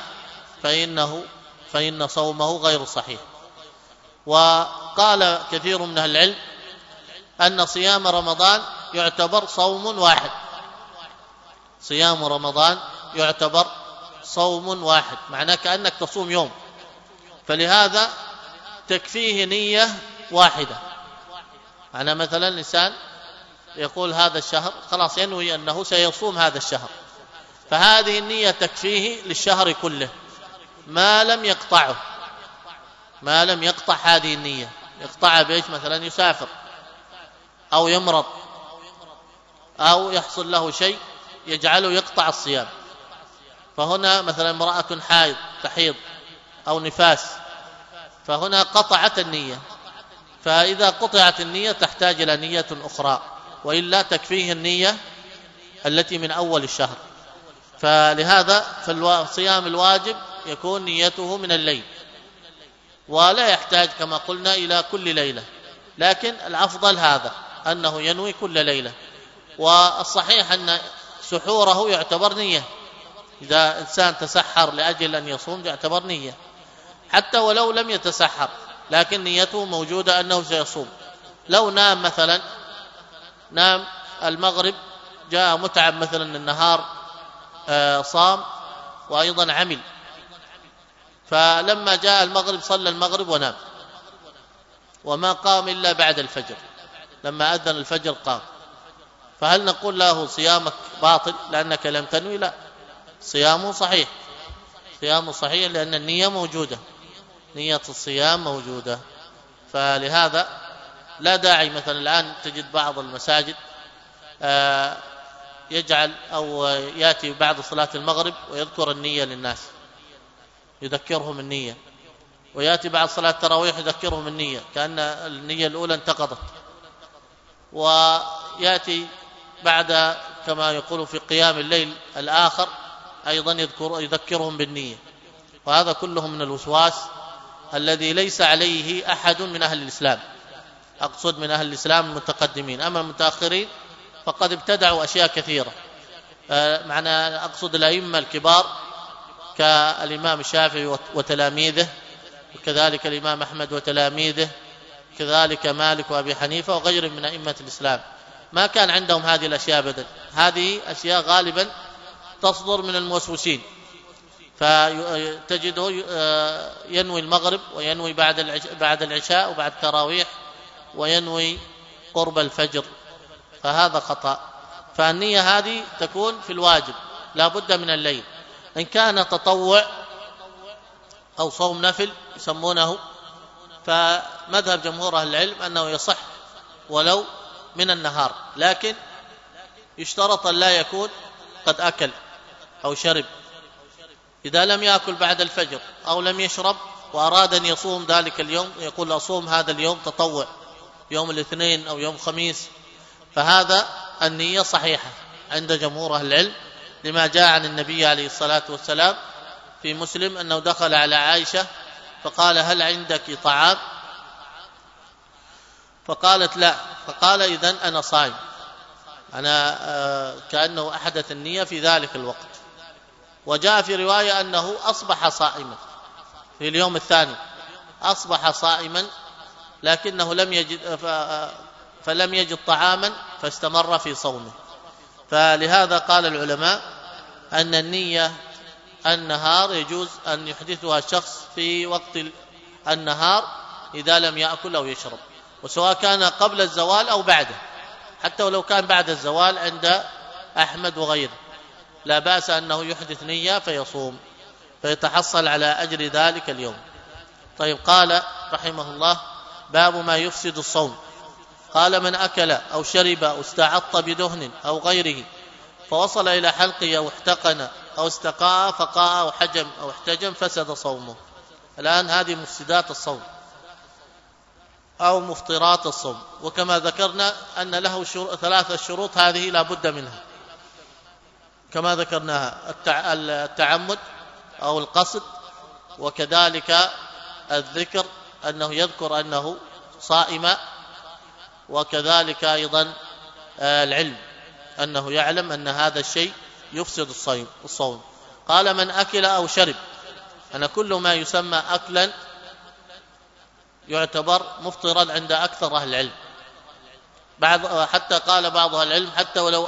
فإن صومه غير صحيح. وقال كثير من أهل العلم أن صيام رمضان يعتبر صوم واحد، صيام رمضان يعتبر صوم واحد، معناه كأنك تصوم يوم، فلهذا تكفيه نية واحدة. أنا مثلا الإنسان يقول هذا الشهر خلاص ينوي أنه سيصوم هذا الشهر، فهذه النية تكفيه للشهر كله ما لم يقطع هذه النية. يقطع بإيش؟ مثلا يسافر أو يمرض أو يحصل له شيء يجعله يقطع الصيام، فهنا مثلا امرأة تحيض أو نفاس، فهنا قطعت النية، فإذا قطعت النية تحتاج إلى نية أخرى، وإلا تكفيه النية التي من أول الشهر. فلهذا فالصيام الواجب يكون نيته من الليل، ولا يحتاج كما قلنا إلى كل ليلة، لكن الأفضل هذا أنه ينوي كل ليلة. والصحيح أن سحوره يعتبر نية، إذا إنسان تسحر لأجل أن يصوم يعتبر نية، حتى ولو لم يتسحر لكن نيته موجودة أنه سيصوم. لو نام مثلا، نام المغرب، جاء متعب مثلا النهار، صام وأيضا عمل، فلما جاء المغرب صلى المغرب ونام وما قام إلا بعد الفجر، لما أذن الفجر قام، فهل نقول له صيامك باطل لأنك لم تنوي؟ لا، صيامه صحيح، صيامه صحيح لأن النية موجودة، نية الصيام موجودة. فلهذا لا داعي مثلا الآن تجد بعض المساجد يجعل أو يأتي بعد صلاة المغرب ويذكر النية للناس، يذكرهم النية، ويأتي بعد صلاة التراويح يذكرهم النية كأن النية الأولى انتقضت، ويأتي بعد كما يقول في قيام الليل الآخر أيضا يذكرهم بالنية. وهذا كله من الوسواس الذي ليس عليه أحد من أهل الإسلام، أقصد من أهل الإسلام المتقدمين. أما المتأخرين فقد ابتدعوا أشياء كثيرة، معنى أقصد الأئمة الكبار كالإمام الشافعي وتلاميذه، وكذلك الإمام أحمد وتلاميذه، كذلك مالك وأبي حنيفة وغيرهم من أئمة الإسلام، ما كان عندهم هذه الأشياء أبدا. هذه أشياء غالبا تصدر من الموسوسين، فتجده ينوي المغرب وينوي بعد العشاء وبعد التراويح وينوي قرب الفجر، فهذا خطأ. فالنية هذه تكون في الواجب لا بد من الليل. إن كان تطوع أو صوم نفل يسمونه، فمذهب جمهور أهل العلم أنه يصح ولو من النهار، لكن يشترط أن لا يكون قد أكل أو شرب. إذا لم يأكل بعد الفجر أو لم يشرب وأراد أن يصوم ذلك اليوم، يقول أصوم هذا اليوم تطوع، يوم الاثنين أو يوم خميس، فهذا النية صحيحة عند جمهور أهل العلم، لما جاء عن النبي عليه الصلاة والسلام في مسلم أنه دخل على عائشة فقال هل عندك طعام؟ فقالت لا، فقال إذن أنا صائم، أنا كأنه أحدث النية في ذلك الوقت. وجاء في رواية أنه أصبح صائما في اليوم الثاني، أصبح صائما لكنه فلم يجد طعاما فاستمر في صومه. فلهذا قال العلماء أن النية النهار يجوز أن يحدثها الشخص في وقت النهار إذا لم يأكل أو يشرب، وسواء كان قبل الزوال أو بعده، حتى ولو كان بعد الزوال عند أحمد وغيره لا بأس أنه يحدث نية فيصوم فيتحصل على أجر ذلك اليوم. طيب، قال رحمه الله باب ما يفسد الصوم. قال من أكل أو شرب أو استعط بدهن أو غيره فوصل إلى حلقه أو احتقن أو استقاء فقاء أو حجم أو احتجم فسد صومه. الآن هذه مفسدات الصوم أو مفطرات الصوم، وكما ذكرنا أن له ثلاثة شروط هذه لا بد منها كما ذكرناها: التعمد أو القصد، وكذلك الذكر أنه يذكر أنه صائم، وكذلك أيضا العلم أنه يعلم أن هذا الشيء يفسد الصوم. قال من أكل أو شرب، أن كل ما يسمى أكلا يعتبر مفطرا عند أكثر أهل العلم، حتى قال بعض أهل العلم حتى ولو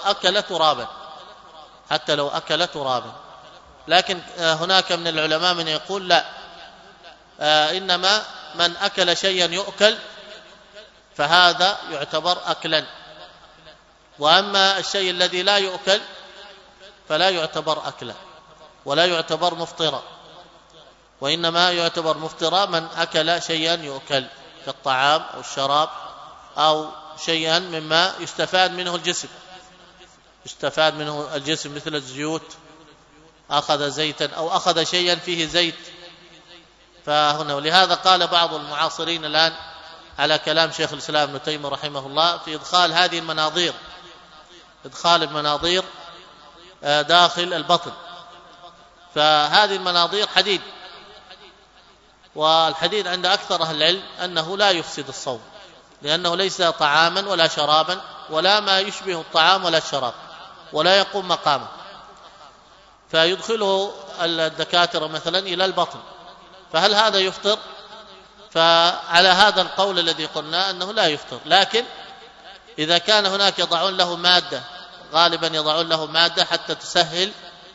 أكل ترابا، لكن هناك من العلماء من يقول لا، إنما من أكل شيئا يؤكل فهذا يعتبر أكلا، وأما الشيء الذي لا يؤكل فلا يعتبر أكلا ولا يعتبر مفطرا، وإنما يعتبر مفطرا من أكل شيئا يؤكل كالطعام أو الشراب أو شيئا مما يستفاد منه الجسم مثل الزيوت، أخذ زيتا أو أخذ شيئا فيه زيت. فهنا ولهذا قال بعض المعاصرين الآن على كلام شيخ الإسلام ابن تيمية رحمه الله في إدخال هذه المناظير، إدخال المناظير داخل البطن، فهذه المناظير حديد، والحديد عند أكثر أهل العلم أنه لا يفسد الصوم، لأنه ليس طعاما ولا شرابا ولا ما يشبه الطعام ولا الشراب ولا يقوم مقامه، فيدخله الدكاترة مثلا إلى البطن، فهل هذا يفطر؟ فعلى هذا القول الذي قلنا أنه لا يفطر، لكن إذا كان هناك يضعون له مادة، غالبا يضعون له مادة حتى تسهل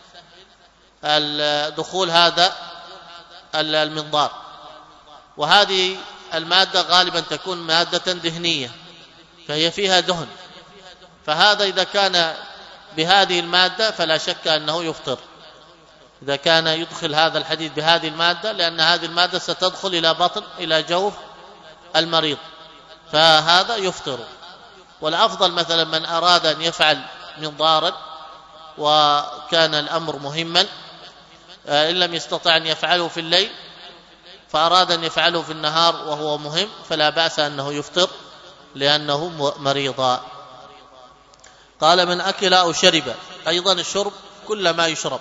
دخول هذا المنظار، وهذه المادة غالبا تكون مادة دهنية فهي فيها دهن، فهذا إذا كان بهذه المادة فلا شك أنه يفطر، إذا كان يدخل هذا الحديد بهذه المادة، لأن هذه المادة ستدخل إلى بطن إلى جوف المريض، فهذا يفطر. والأفضل مثلا من أراد أن يفعل منظارا وكان الأمر مهما، إن لم يستطع أن يفعله في الليل فأراد أن يفعله في النهار وهو مهم، فلا بأس أنه يفطر لأنه مريضا. قال من أكل أو شرب، أيضا الشرب كل ما يشرب،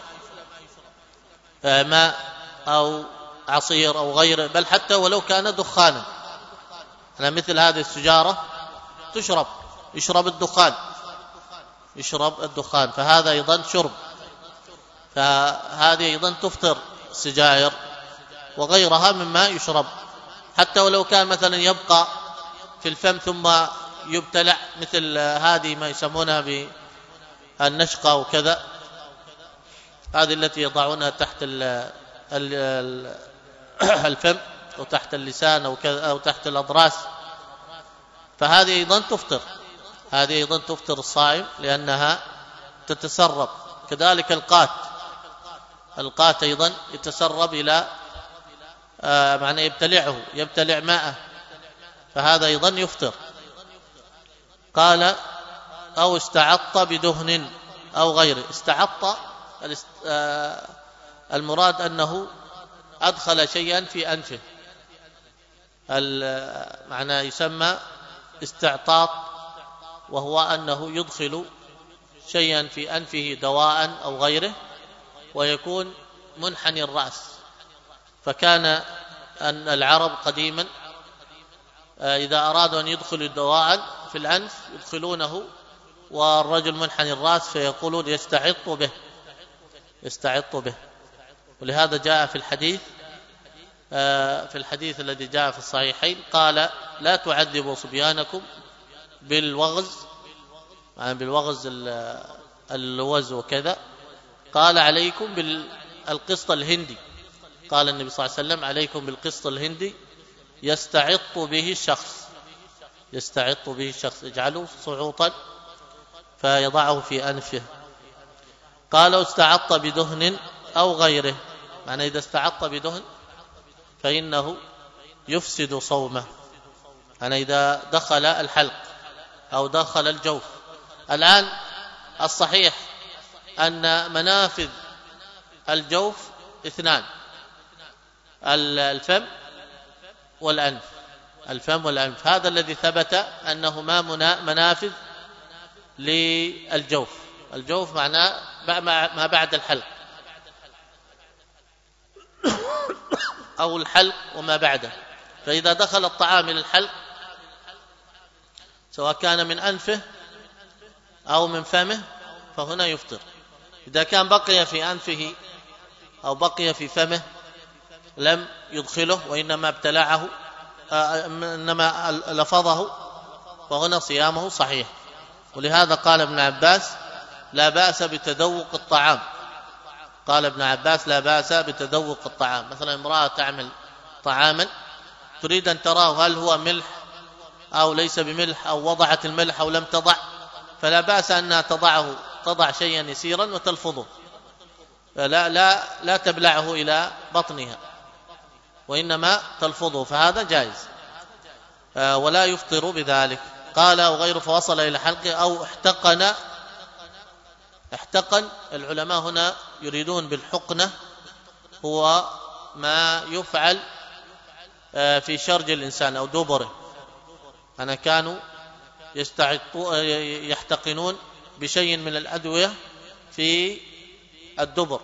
ماء أو عصير أو غيره، بل حتى ولو كان دخانا، أنا مثل هذه السجارة تشرب، يشرب الدخان، فهذا أيضا شرب، فهذه أيضا تفطر سجائر وغيرها مما يشرب، حتى ولو كان مثلا يبقى في الفم ثم يبتلع، مثل هذه ما يسمونها بالنشقة وكذا، هذه التي يضعونها تحت الفم أو تحت اللسان أو كذا أو تحت الأضراس، فهذه أيضا تفطر، هذه أيضا تفطر الصائم لأنها تتسرب. كذلك القات أيضا يتسرب إلى معنى يبتلع ماءه، فهذا أيضا يفطر. قال أو استعط بدهن أو غيره. استعط المراد أنه أدخل شيئا في أنفه، معنى يسمى استعطاط، وهو أنه يدخل شيئا في أنفه دواء أو غيره ويكون منحني الرأس. فكان أن العرب قديما إذا أرادوا أن يدخلوا دواء في الأنف يدخلونه والرجل منحني الرأس، فيقولون يستعط به. ولهذا جاء في الحديث الذي جاء في الصحيحين قال لا تعذبوا صبيانكم بالوغز، يعني بالوغز اللوز وكذا، قال عليكم بالقسط الهندي، قال النبي صلى الله عليه وسلم عليكم بالقسط الهندي يستعط به الشخص، يجعله صعوطا فيضعه في أنفه. قالوا استعط بدهن أو غيره، معنى إذا استعط بدهن فإنه يفسد صومه، يعني إذا دخل الحلق أو دخل الجوف. الآن الصحيح أن منافذ الجوف اثنان، الفم والأنف، هذا الذي ثبت أنهما منافذ للجوف. الجوف معناه ما بعد الحلق أو الحلق وما بعده، فإذا دخل الطعام إلى الحلق سواء كان من أنفه أو من فمه فهنا يفطر. إذا كان بقي في أنفه أو بقي في فمه لم يدخله وإنما ابتلعه إنما لفظه، فهنا صيامه صحيح. ولهذا قال ابن عباس لا بأس بتذوق الطعام، مثلا امرأة تعمل طعاما تريد أن تراه هل هو ملح أو ليس بملح أو وضعت الملح أو لم تضع، فلا بأس أنها تضع شيئا يسيرا وتلفظه، لا تبلعه إلى بطنها وإنما تلفظه، فهذا جائز ولا يفطر بذلك. قال أو غيره فوصل إلى حلقه أو احتقن. العلماء هنا يريدون بالحقنة هو ما يفعل في شرج الإنسان أو دبره، أنا كانوا يحتقنون بشيء من الأدوية في الدبر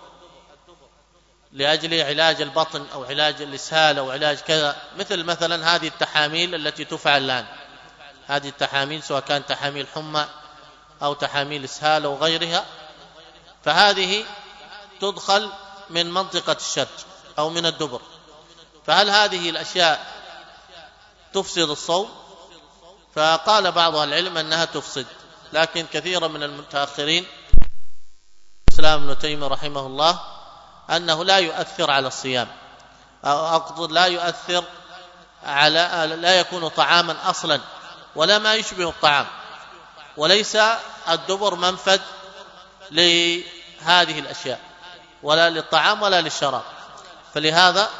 لأجل علاج البطن أو علاج الإسهال أو علاج كذا، مثلا هذه التحاميل التي تفعل الآن هذه التحاميل سواء كان تحاميل حمى أو تحاميل إسهال أو غيرها، فهذه تدخل من منطقة الشرج أو من الدبر. فهل هذه الأشياء تفسد الصوم؟ فقال بعض العلم أنها تفسد، لكن كثيرا من المتأخرين الإسلام ابن تيمية رحمه الله أنه لا يؤثر على الصيام، أو أقصد لا يؤثر على، لا يكون طعاما أصلا ولا ما يشبه الطعام، وليس الدبر منفذ لهذه الأشياء ولا للطعام ولا للشراب. فلهذا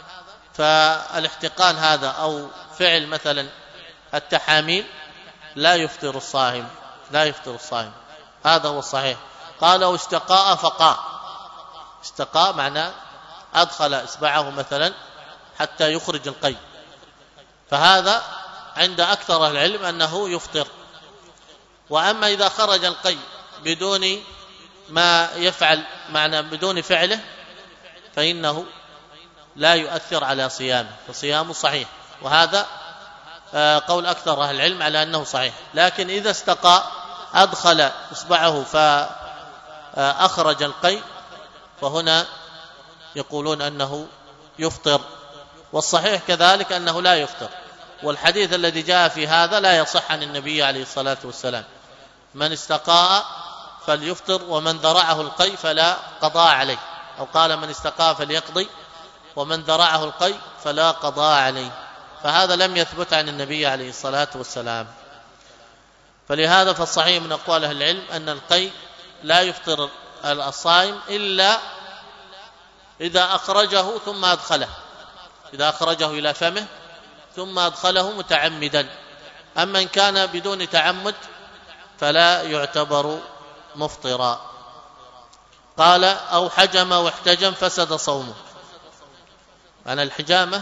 فالاحتقان هذا أو فعل مثلا التحاميل لا يفطر الصائم، لا يفطر الصائم، هذا هو الصحيح. قالوا استقاء فقاء، استقاء معناه أدخل إصبعه مثلا حتى يخرج القي، فهذا عند أكثر العلم أنه يفطر. وأما إذا خرج القي بدون ما يفعل، معنى بدون فعله، فإنه لا يؤثر على صيامه، فصيامه صحيح، وهذا قول أكثر أهل العلم على أنه صحيح. لكن إذا استقى أدخل إصبعه فأخرج القي، فهنا يقولون أنه يفطر، والصحيح كذلك أنه لا يفطر. والحديث الذي جاء في هذا لا يصح عن النبي عليه الصلاة والسلام: من استقاء فليفطر ومن ذرعه القي فلا قضاء عليه، أو قال من استقاء فليقضي ومن ذرعه القي فلا قضاء عليه، فهذا لم يثبت عن النبي عليه الصلاة والسلام. فلهذا فالصحيح من أقوال أهل العلم أن القي لا يفطر الصائم إلا إذا أخرجه ثم أدخله، إذا أخرجه إلى فمه ثم أدخله متعمدا. أما إن كان بدون تعمد فلا يعتبر مفطرا. قال: أو حجم واحتجم فسد صومه. أن الحجامة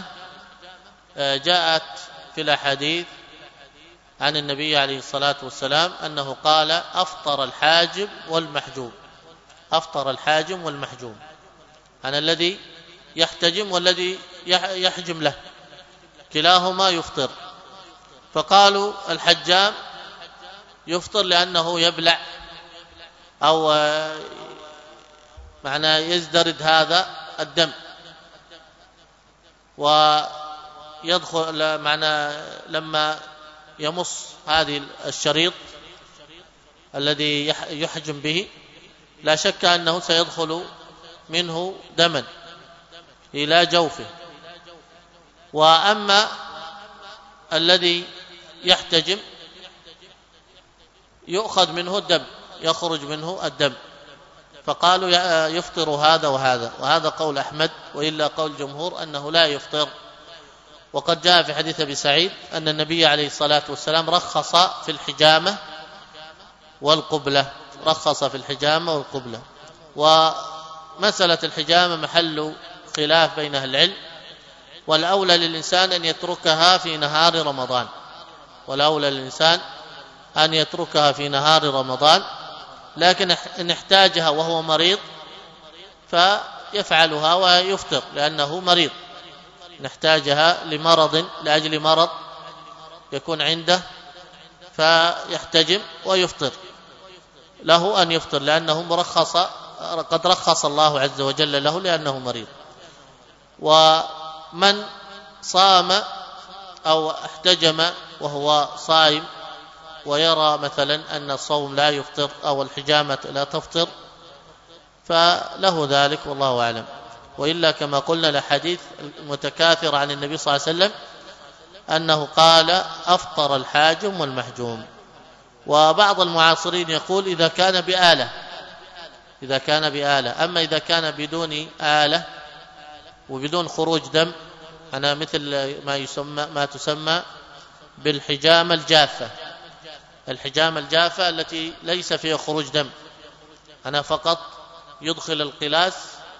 جاءت في الأحاديث عن النبي عليه الصلاة والسلام أنه قال: أفطر الحاجم والمحجوم، أفطر الحاجم والمحجوم، أنا الذي يحتجم والذي يحجم له كلاهما يفطر. فقالوا الحجام يفطر لأنه يبلع أو معنى يزدرد هذا الدم، ويدخل معنى لما يمص هذه الشريط الذي يحجم به لا شك أنه سيدخل منه دما إلى جوفه. وأما الذي يحتجم يؤخذ منه الدم، يخرج منه الدم، فقالوا يفطر هذا وهذا، وهذا قول أحمد، وإلا قول جمهور أنه لا يفطر. وقد جاء في حديث أبي سعيد أن النبي عليه الصلاة والسلام رخص في الحجامة والقبلة، رخص في الحجامة والقبلة. ومسألة الحجامة محل خلاف بين أهل العلم، والأولى للإنسان أن يتركها في نهار رمضان، والأولى للإنسان أن يتركها في نهار رمضان، لكن إن احتاجها وهو مريض فيفعلها ويفطر لأنه مريض، نحتاجها لمرض، لأجل مرض يكون عنده فيحتجم ويفطر، له أن يفطر لأنه مرخص، قد رخص الله عز وجل له لأنه مريض. ومن صام أو احتجم وهو صائم ويرى مثلا أن الصوم لا يفطر أو الحجامة لا تفطر فله ذلك، والله أعلم. وإلا كما قلنا الحديث المتكاثر عن النبي صلى الله عليه وسلم أنه قال: أفطر الحاجم والمحجوم. وبعض المعاصرين يقول إذا كان بآلة، إذا كان بآلة. أما إذا كان بدون آلة وبدون خروج دم، أنا مثل ما تسمى بالحجامة الجافة، الحجامة الجافة التي ليس فيها خروج دم، أنا فقط يدخل القلاس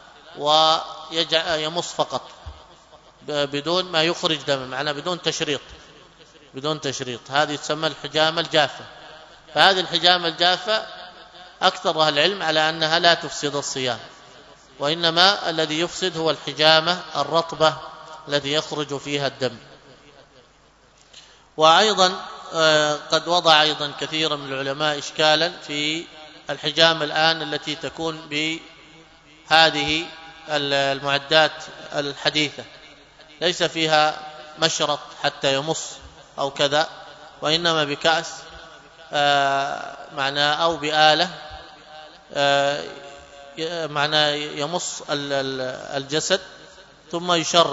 ويمص فقط بدون ما يخرج دم، معناه بدون تشريط، بدون تشريط، هذه تسمى الحجامة الجافة. فهذه الحجامة الجافة أكثر أهل العلم على أنها لا تفسد الصيام، وإنما الذي يفسد هو الحجامة الرطبة الذي يخرج فيها الدم. وأيضا قد وضع أيضا كثير من العلماء إشكالا في الحجام الآن التي تكون بهذه المعدات الحديثة، ليس فيها مشرط حتى يمص أو كذا، وإنما بكأس معناه أو بآلة معناه يمص الجسد ثم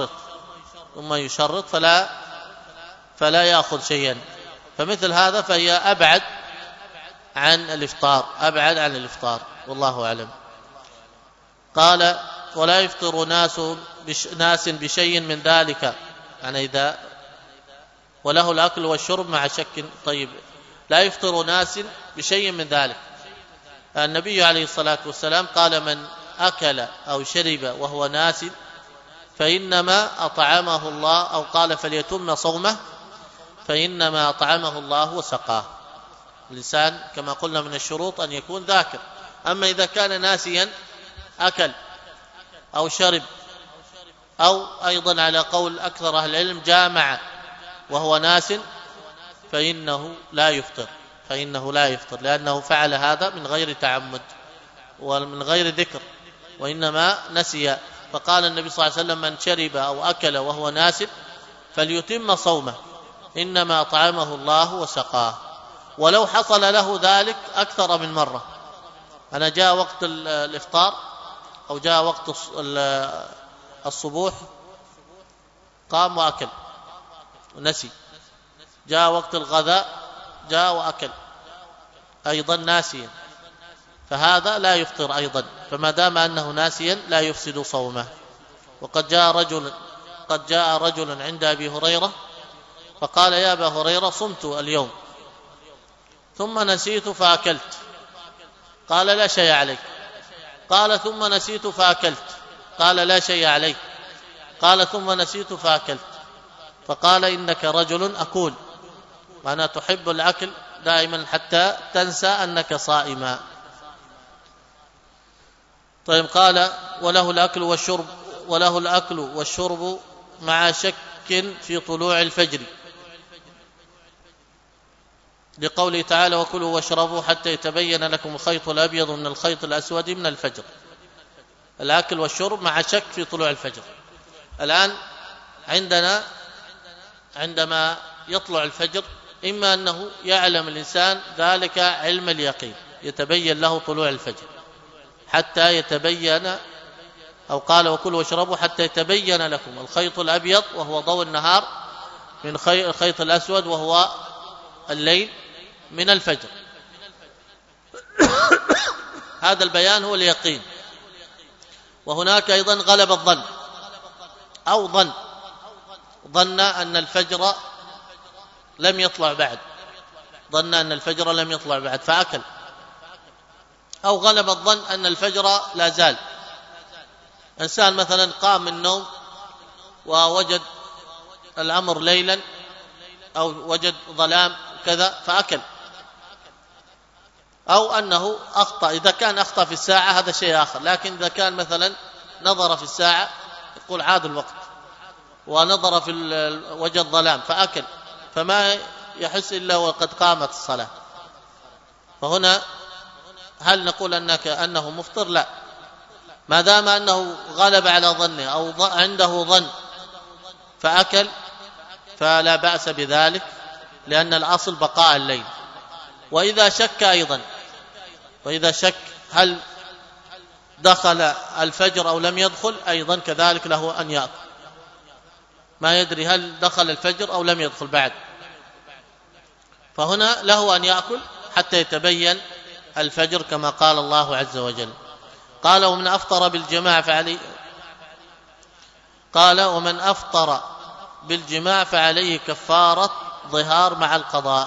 يشرط فلا يأخذ شيئا. فمثل هذا فهي أبعد عن الإفطار، والله أعلم. قال ولا يفطر ناس بشيء من ذلك، يعني إذا وله الأكل والشرب مع شك. طيب، لا يفطر ناس بشيء من ذلك. النبي عليه الصلاة والسلام قال من أكل أو شرب وهو ناس فإنما أطعمه الله، أو قال فليتم صومه فإنما أطعمه الله وسقاه. اللسان كما قلنا من الشروط أن يكون ذاكر. أما إذا كان ناسيا أكل أو شرب، أو أيضا على قول أكثر أهل العلم جامع وهو ناس، فإنه لا يفطر لأنه فعل هذا من غير تعمد ومن غير ذكر، وإنما نسي. فقال النبي صلى الله عليه وسلم من شرب أو أكل وهو ناس فليتم صومه إنما أطعمه الله وسقاه. ولو حصل له ذلك أكثر من مرة، أنا جاء وقت الإفطار أو جاء وقت الصبوح قام وأكل ونسي، جاء وقت الغذاء جاء وأكل أيضا ناسيا، فهذا لا يفطر أيضا، فما دام أنه ناسيا لا يفسد صومه. وقد جاء رجل عند أبي هريرة فقال يا أبا هريرة صمت اليوم ثم نسيت فأكلت، قال لا شيء عليك. قال ثم نسيت فأكلت، قال لا شيء عليك. قال ثم نسيت فأكلت، فقال إنك رجل أكول، معناه تحب الأكل دائما حتى تنسى أنك صائما. طيب، قال وله الأكل والشرب مع شك في طلوع الفجر، لقوله تعالى وكلوا واشربوا حتى يتبين لكم الخيط الأبيض من الخيط الأسود من الفجر. الأكل والشرب مع شك في طلوع الفجر. الآن عندما يطلع الفجر إما أنه يعلم الإنسان ذلك علم اليقين، يتبين له طلوع الفجر حتى يتبين، أو قال وكلوا واشربوا حتى يتبين لكم الخيط الأبيض وهو ضوء النهار من الخيط الأسود وهو الليل من الفجر. هذا البيان هو اليقين. وهناك أيضا غلب الظن، أو ظن أن الفجر لم يطلع بعد فأكل، أو غلب الظن أن الفجر لا زال. إنسان مثلا قام من النوم ووجد الأمر ليلا أو وجد ظلام كذا فأكل، أو أنه أخطأ. إذا كان أخطأ في الساعة هذا شيء آخر، لكن إذا كان مثلا نظر في الساعة يقول عاد الوقت، ونظر في وجد ظلام فأكل، فما يحس إلا وقد قامت الصلاة، فهنا هل نقول أنه مفطر؟ لا، ما دام أنه غلب على ظنه أو عنده ظن فأكل فلا بأس بذلك، لأن الأصل بقاء الليل. وإذا شك هل دخل الفجر أو لم يدخل، أيضا كذلك له أن يأكل، ما يدري هل دخل الفجر أو لم يدخل بعد، فهنا له أن يأكل حتى يتبين الفجر كما قال الله عز وجل. قال ومن أفطر بالجماع فعليه كفارة ظهار مع القضاء.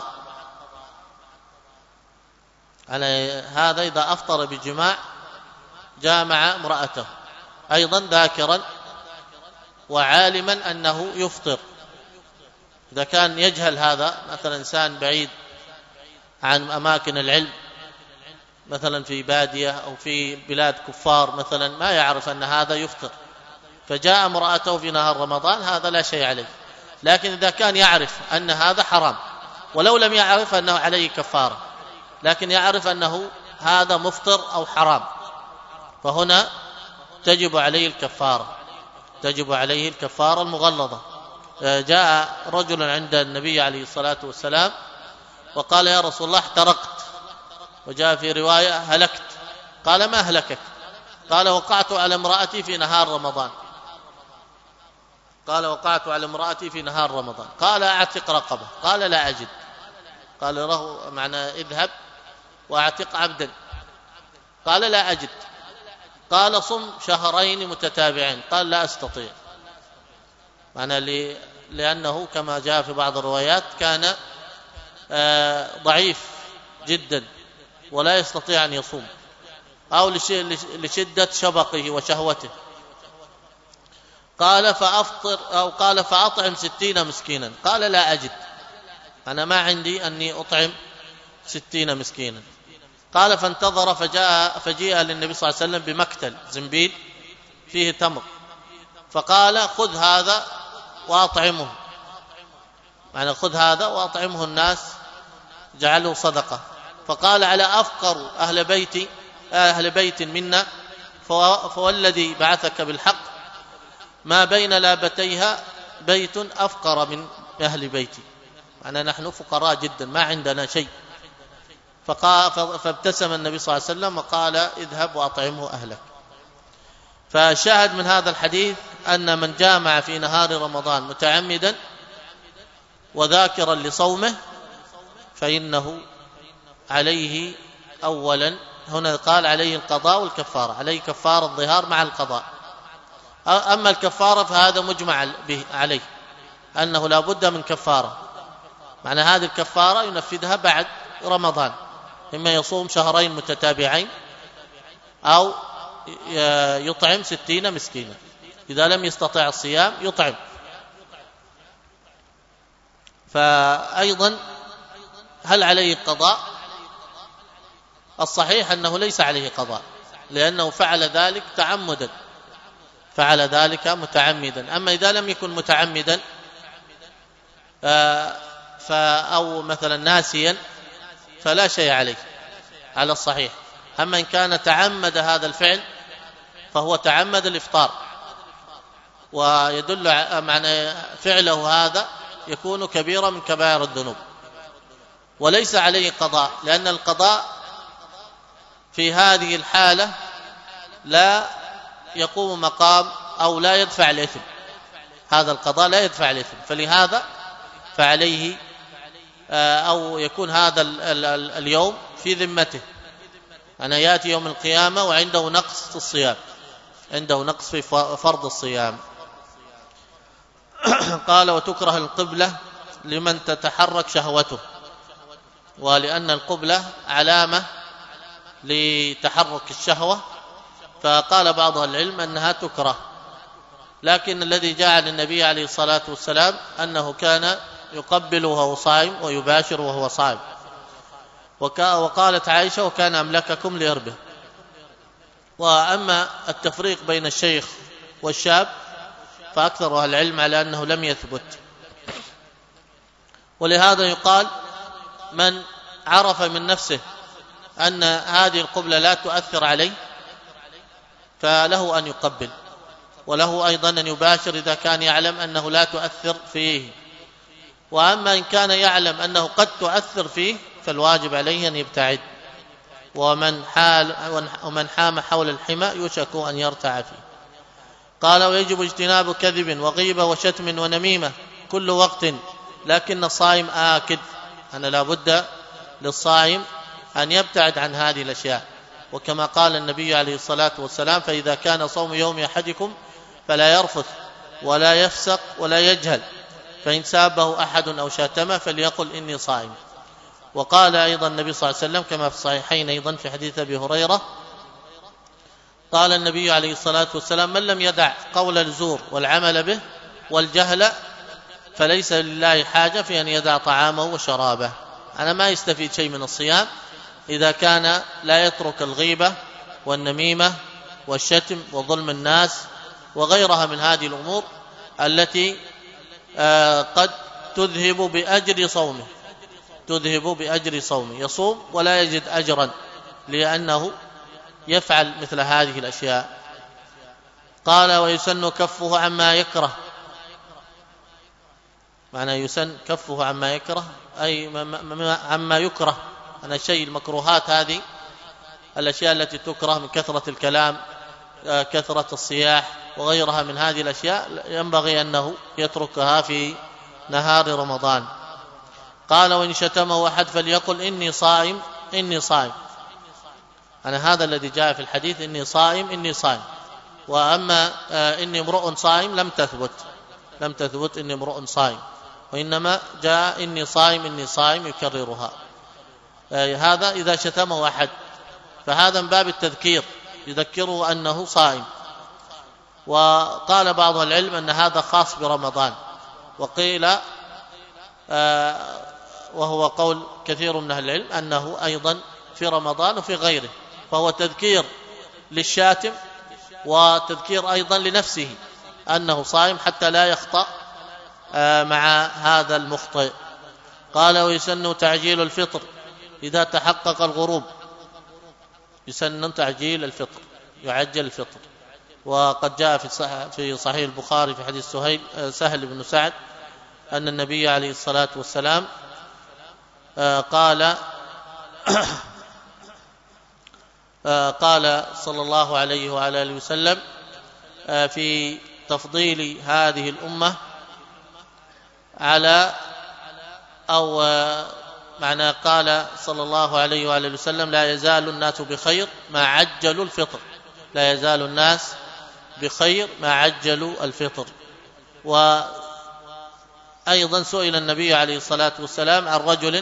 على هذا إذا أفطر بالجماع جامع امرأته أيضا ذاكرا وعالما أنه يفطر. إذا كان يجهل هذا، مثلا إنسان بعيد عن أماكن العلم، مثلا في بادية أو في بلاد كفار مثلا، ما يعرف أن هذا يفطر، فجاء امرأته في نهار رمضان، هذا لا شيء عليه. لكن إذا كان يعرف أن هذا حرام ولو لم يعرف أنه عليه كفارة، لكن يعرف أنه هذا مفطر أو حرام، فهنا تجب عليه الكفارة، تجب عليه الكفارة المغلظة. جاء رجل عند النبي عليه الصلاة والسلام وقال: يا رسول الله احترقت، وجاء في رواية هلكت. قال: ما أهلكك؟ قال: وقعت على امرأتي في نهار رمضان. قال: وقعت على امرأتي في نهار رمضان. قال: أعتق رقبة. قال: لا أجد. قال له: معنى اذهب وأعتق عبدا. قال: لا أجد. قال: صم شهرين متتابعين. قال: لا أستطيع. معنى لأنه كما جاء في بعض الروايات كان ضعيف جدا ولا يستطيع أن يصوم، أو لشدة شبقه وشهوته. قال: فأفطر، أو قال: فأطعم 60 مسكينا. قال: لا أجد، أنا ما عندي أني أطعم 60 مسكينا. قال: فانتظر، فجيء للنبي صلى الله عليه وسلم بمكتل زنبيل فيه تمر، فقال: خذ هذا وأطعمه، يعني خذ هذا وأطعمه الناس، جعله صدقة. فقال: على أفقر أهل بيت منا، فوالذي بعثك بالحق ما بين لابتيها بيت أفقر من أهل بيتي، يعني نحن فقراء جدا ما عندنا شيء. فابتسم النبي صلى الله عليه وسلم وقال: اذهب وأطعمه أهلك. فشاهد من هذا الحديث أن من جامع في نهار رمضان متعمدا وذاكرا لصومه فإنه عليه أولا، هنا قال عليه القضاء والكفارة، عليه كفارة الظهار مع القضاء. أما الكفارة فهذا مجمع به عليه أنه لا بد من كفارة، معنى هذه الكفارة ينفذها بعد رمضان، إما يصوم شهرين متتابعين أو يطعم 60 مسكينا، إذا لم يستطع الصيام يطعم. فأيضا هل عليه قضاء؟ الصحيح أنه ليس عليه قضاء، لأنه فعل ذلك تعمدا، فعل ذلك متعمدا. أما إذا لم يكن متعمدا أو مثلا ناسيا فلا شيء عليه على الصحيح. أما إن كان تعمد هذا الفعل فهو تعمد الإفطار، ويدل معنى فعله هذا يكون كبيرا من كبائر الذنوب، وليس عليه قضاء، لأن القضاء في هذه الحالة لا يقوم مقام أو لا يدفع الإثم، هذا القضاء لا يدفع الإثم، فلهذا فعليه أو يكون هذا اليوم في ذمته، أنا يأتي يوم القيامة وعنده نقص في الصيام، عنده نقص في فرض الصيام. قال: وتكره القبلة لمن تتحرك شهوته، ولأن القبلة علامة لتحرك الشهوة، فقال بعض العلم أنها تكره، لكن الذي جاء عن النبي عليه الصلاة والسلام أنه كان يقبل وهو صائم ويباشر وهو صائم. وقالت عائشة: وكان أملككم لإربه. وأما التفريق بين الشيخ والشاب فأكثر أهل العلم على أنه لم يثبت، ولهذا يقال: من عرف من نفسه أن هذه القبلة لا تؤثر عليه فله أن يقبل، وله أيضا أن يباشر إذا كان يعلم أنه لا تؤثر فيه. وأما إن كان يعلم أنه قد تؤثر فيه فالواجب عليه أن يبتعد، ومن حام حول الحمى يوشك أن يرتع فيه. قال: ويجب اجتناب كذب وغيبة وشتم ونميمة كل وقت، لكن الصائم آكد، أنا لا بد للصائم أن يبتعد عن هذه الأشياء، وكما قال النبي عليه الصلاة والسلام: فإذا كان صوم يوم أحدكم فلا يرفث ولا يفسق ولا يجهل، فإن سابه أحد أو شاتمه فليقل إني صائم. وقال أيضا النبي صلى الله عليه وسلم كما في الصحيحين أيضا في حديث أبي هريرة، قال النبي عليه الصلاة والسلام: من لم يدع قول الزور والعمل به والجهل فليس لله حاجة في أن يدع طعامه وشرابه. أنا ما يستفيد شيء من الصيام إذا كان لا يترك الغيبة والنميمة والشتم وظلم الناس وغيرها من هذه الأمور التي قد تذهب بأجر صومه. تذهب بأجر صومه، يصوم ولا يجد أجرا لأنه يفعل مثل هذه الأشياء. قال ويسن كفه عما يكره، معنى يسن كفه عما يكره أي عما يكره، أن الشيء المكروهات هذه الأشياء التي تكره من كثرة الكلام، كثرة الصياح وغيرها من هذه الأشياء ينبغي أنه يتركها في نهار رمضان. قال وإن شتمه أحد فليقل إني صائم إني صائم، أنا هذا الذي جاء في الحديث إني صائم إني صائم. وأما إني امرؤ صائم لم تثبت إني امرؤ صائم، وإنما جاء إني صائم إني صائم يكررها. هذا إذا شتمه أحد، فهذا من باب التذكير، يذكره أنه صائم. وقال بعض العلم أن هذا خاص برمضان، وقيل وهو قول كثير من أهل العلم أنه أيضا في رمضان وفي غيره، فهو تذكير للشاتم وتذكير أيضا لنفسه أنه صائم حتى لا يخطأ مع هذا المخطئ. قال ويسن تعجيل الفطر إذا تحقق الغروب، يسن تعجيل الفطر، يعجل الفطر. وقد جاء في صحيح البخاري في حديث سهل بن سعد أن النبي عليه الصلاة والسلام قال صلى الله عليه وعلى آله وسلم في تفضيل هذه الأمة على أو معنى قال صلى الله عليه وعلى آله وسلم لا يزال الناس بخير ما عجلوا الفطر، لا يزال الناس بخير ما عجلوا الفطر. وأيضا سئل النبي عليه الصلاة والسلام عن رجل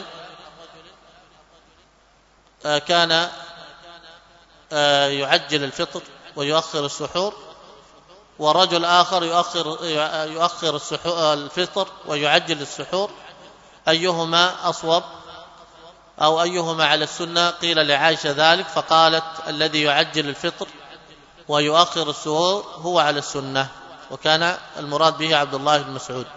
كان يعجل الفطر ويؤخر السحور، ورجل آخر يؤخر الفطر ويعجل السحور، أيهما أصوب أو أيهما على السنة؟ قيل لعائشة ذلك، فقالت الذي يعجل الفطر ويؤخر السحور هو على السنة، وكان المراد به عبد الله بن مسعود.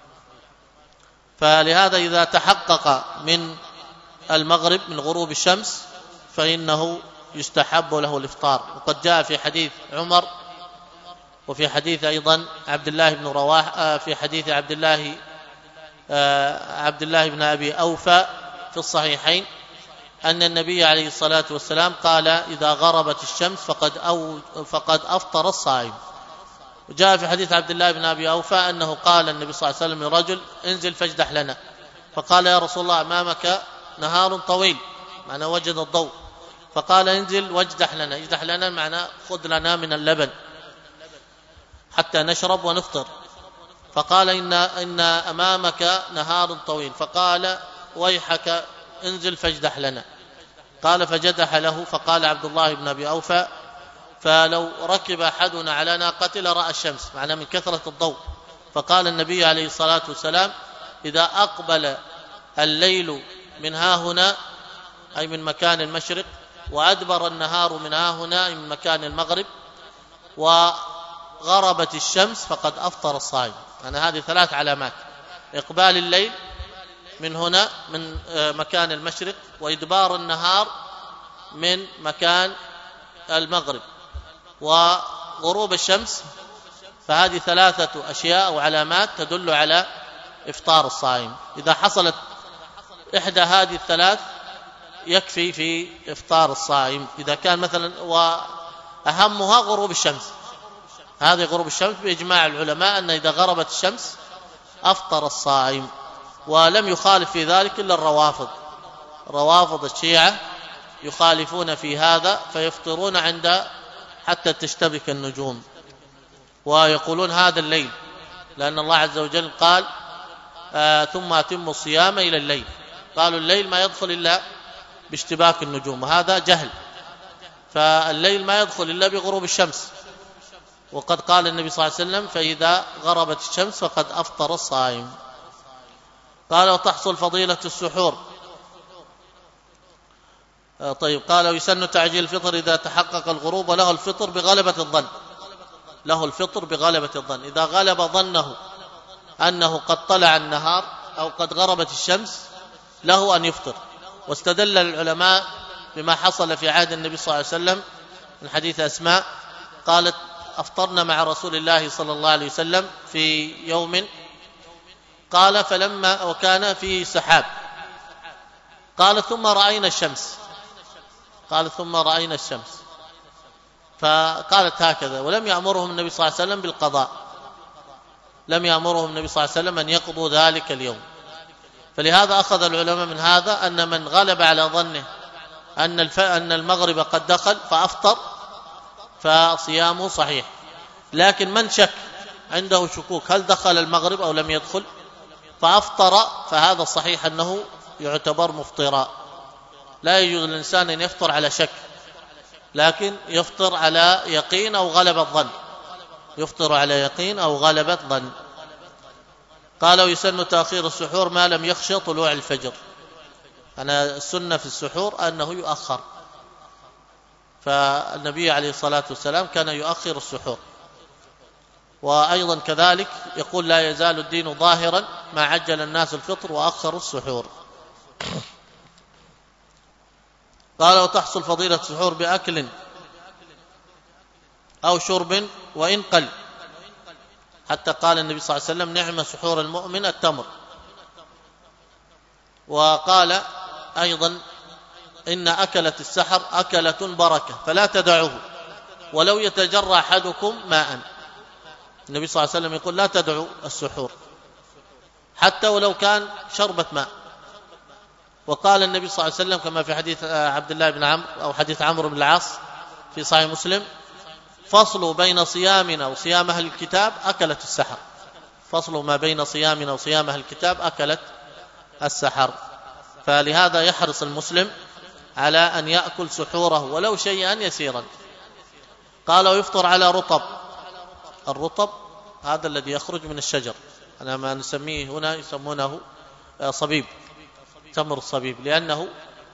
فلهذا إذا تحقق من المغرب من غروب الشمس فإنه يستحب له الإفطار. وقد جاء في حديث عمر وفي حديث أيضا عبد الله بن رواحة في حديث عبد الله بن أبي أوفى في الصحيحين أن النبي عليه الصلاة والسلام قال إذا غربت الشمس فقد أفطر الصائم. وجاء في حديث عبد الله بن أبي أوفى أنه قال النبي صلى الله عليه وسلم لرجل انزل فاجدح لنا، فقال يا رسول الله أمامك نهار طويل، معنى وجد الضوء، فقال انزل واجدح لنا. اجدح لنا معنى خذ لنا من اللبن حتى نشرب ونفطر. فقال إن أمامك نهار طويل، فقال ويحك انزل فاجدح لنا. قال فجدح له، فقال عبد الله بن أبي أوفى فلو ركب أحدنا على ناقة لرأى الشمس، معنى من كثرة الضوء. فقال النبي عليه الصلاة والسلام إذا أقبل الليل من ها هنا أي من مكان المشرق، وأدبر النهار من ها هنا أي من مكان المغرب، وغربت الشمس فقد أفطر الصائم. يعني هذه 3 علامات: إقبال الليل من هنا من مكان المشرق، وإدبار النهار من مكان المغرب، وغروب الشمس. فهذه 3 أشياء أو علامات تدل على إفطار الصائم. إذا حصلت إحدى هذه ال3 يكفي في إفطار الصائم. إذا كان مثلا وأهمها غروب الشمس، هذه غروب الشمس بإجماع العلماء أن إذا غربت الشمس أفطر الصائم. ولم يخالف في ذلك إلا روافض الشيعة يخالفون في هذا، فيفطرون عند حتى تشتبك النجوم، ويقولون هذا الليل، لأن الله عز وجل قال ثم أتموا الصيام إلى الليل. قالوا الليل ما يدخل إلا باشتباك النجوم، وهذا جهل، فالليل ما يدخل إلا بغروب الشمس. وقد قال النبي صلى الله عليه وسلم فإذا غربت الشمس فقد أفطر الصائم. قال وتحصل فضيلة السحور. طيب، قال ويسن تعجيل الفطر إذا تحقق الغروب، وله الفطر بغلبة الظن. له الفطر بغلبة الظن، إذا غلب ظنه أنه قد طلع النهار أو قد غربت الشمس له أن يفطر. واستدل العلماء بما حصل في عهد النبي صلى الله عليه وسلم من حديث أسماء قالت أفطرنا مع رسول الله صلى الله عليه وسلم في يوم، قال فلما وكان فيه سحاب، قال ثم رأينا الشمس، فقالت هكذا، ولم يأمرهم النبي صلى الله عليه وسلم بالقضاء، لم يأمرهم النبي صلى الله عليه وسلم أن يقضوا ذلك اليوم. فلهذا أخذ العلماء من هذا أن من غلب على ظنه أن المغرب قد دخل فأفطر فصيامه صحيح. لكن من شك عنده شكوك هل دخل المغرب أو لم يدخل فأفطر، فهذا الصحيح أنه يعتبر مفطرا. لا يجوز للإنسان أن يفطر على شك، لكن يفطر على يقين أو غلبة ظن. قال ويسن تأخير السحور ما لم يخشى طلوع الفجر. السنة في السحور أنه يؤخر، فالنبي عليه الصلاة والسلام كان يؤخر السحور. وأيضا كذلك يقول لا يزال الدين ظاهرا ما عجل الناس الفطر وأخروا السحور. قال وتحصل فضيلة السحور بأكل أو شرب وإن قل، حتى قال النبي صلى الله عليه وسلم نعم سحور المؤمن التمر. وقال أيضا إن أكلة السحر أكلة بركة فلا تدعوه ولو يتجرى أحدكم ماء. النبي صلى الله عليه وسلم يقول لا تدعوا السحور حتى ولو كان شربة ماء. وقال النبي صلى الله عليه وسلم كما في حديث عبد الله بن عمرو أو حديث عمرو بن العاص في صحيح مسلم فصل بين صيامنا وصيام أهل الكتاب أكلت السحر، فصل ما بين صيامنا وصيام أهل الكتاب أكلت السحر. فلهذا يحرص المسلم على أن يأكل سحوره ولو شيئا يسيرا. قال ويفطر على رطب. الرطب هذا الذي يخرج من الشجر، أنا ما نسميه هنا يسمونه صبيب، تمر الصبيب، لأنه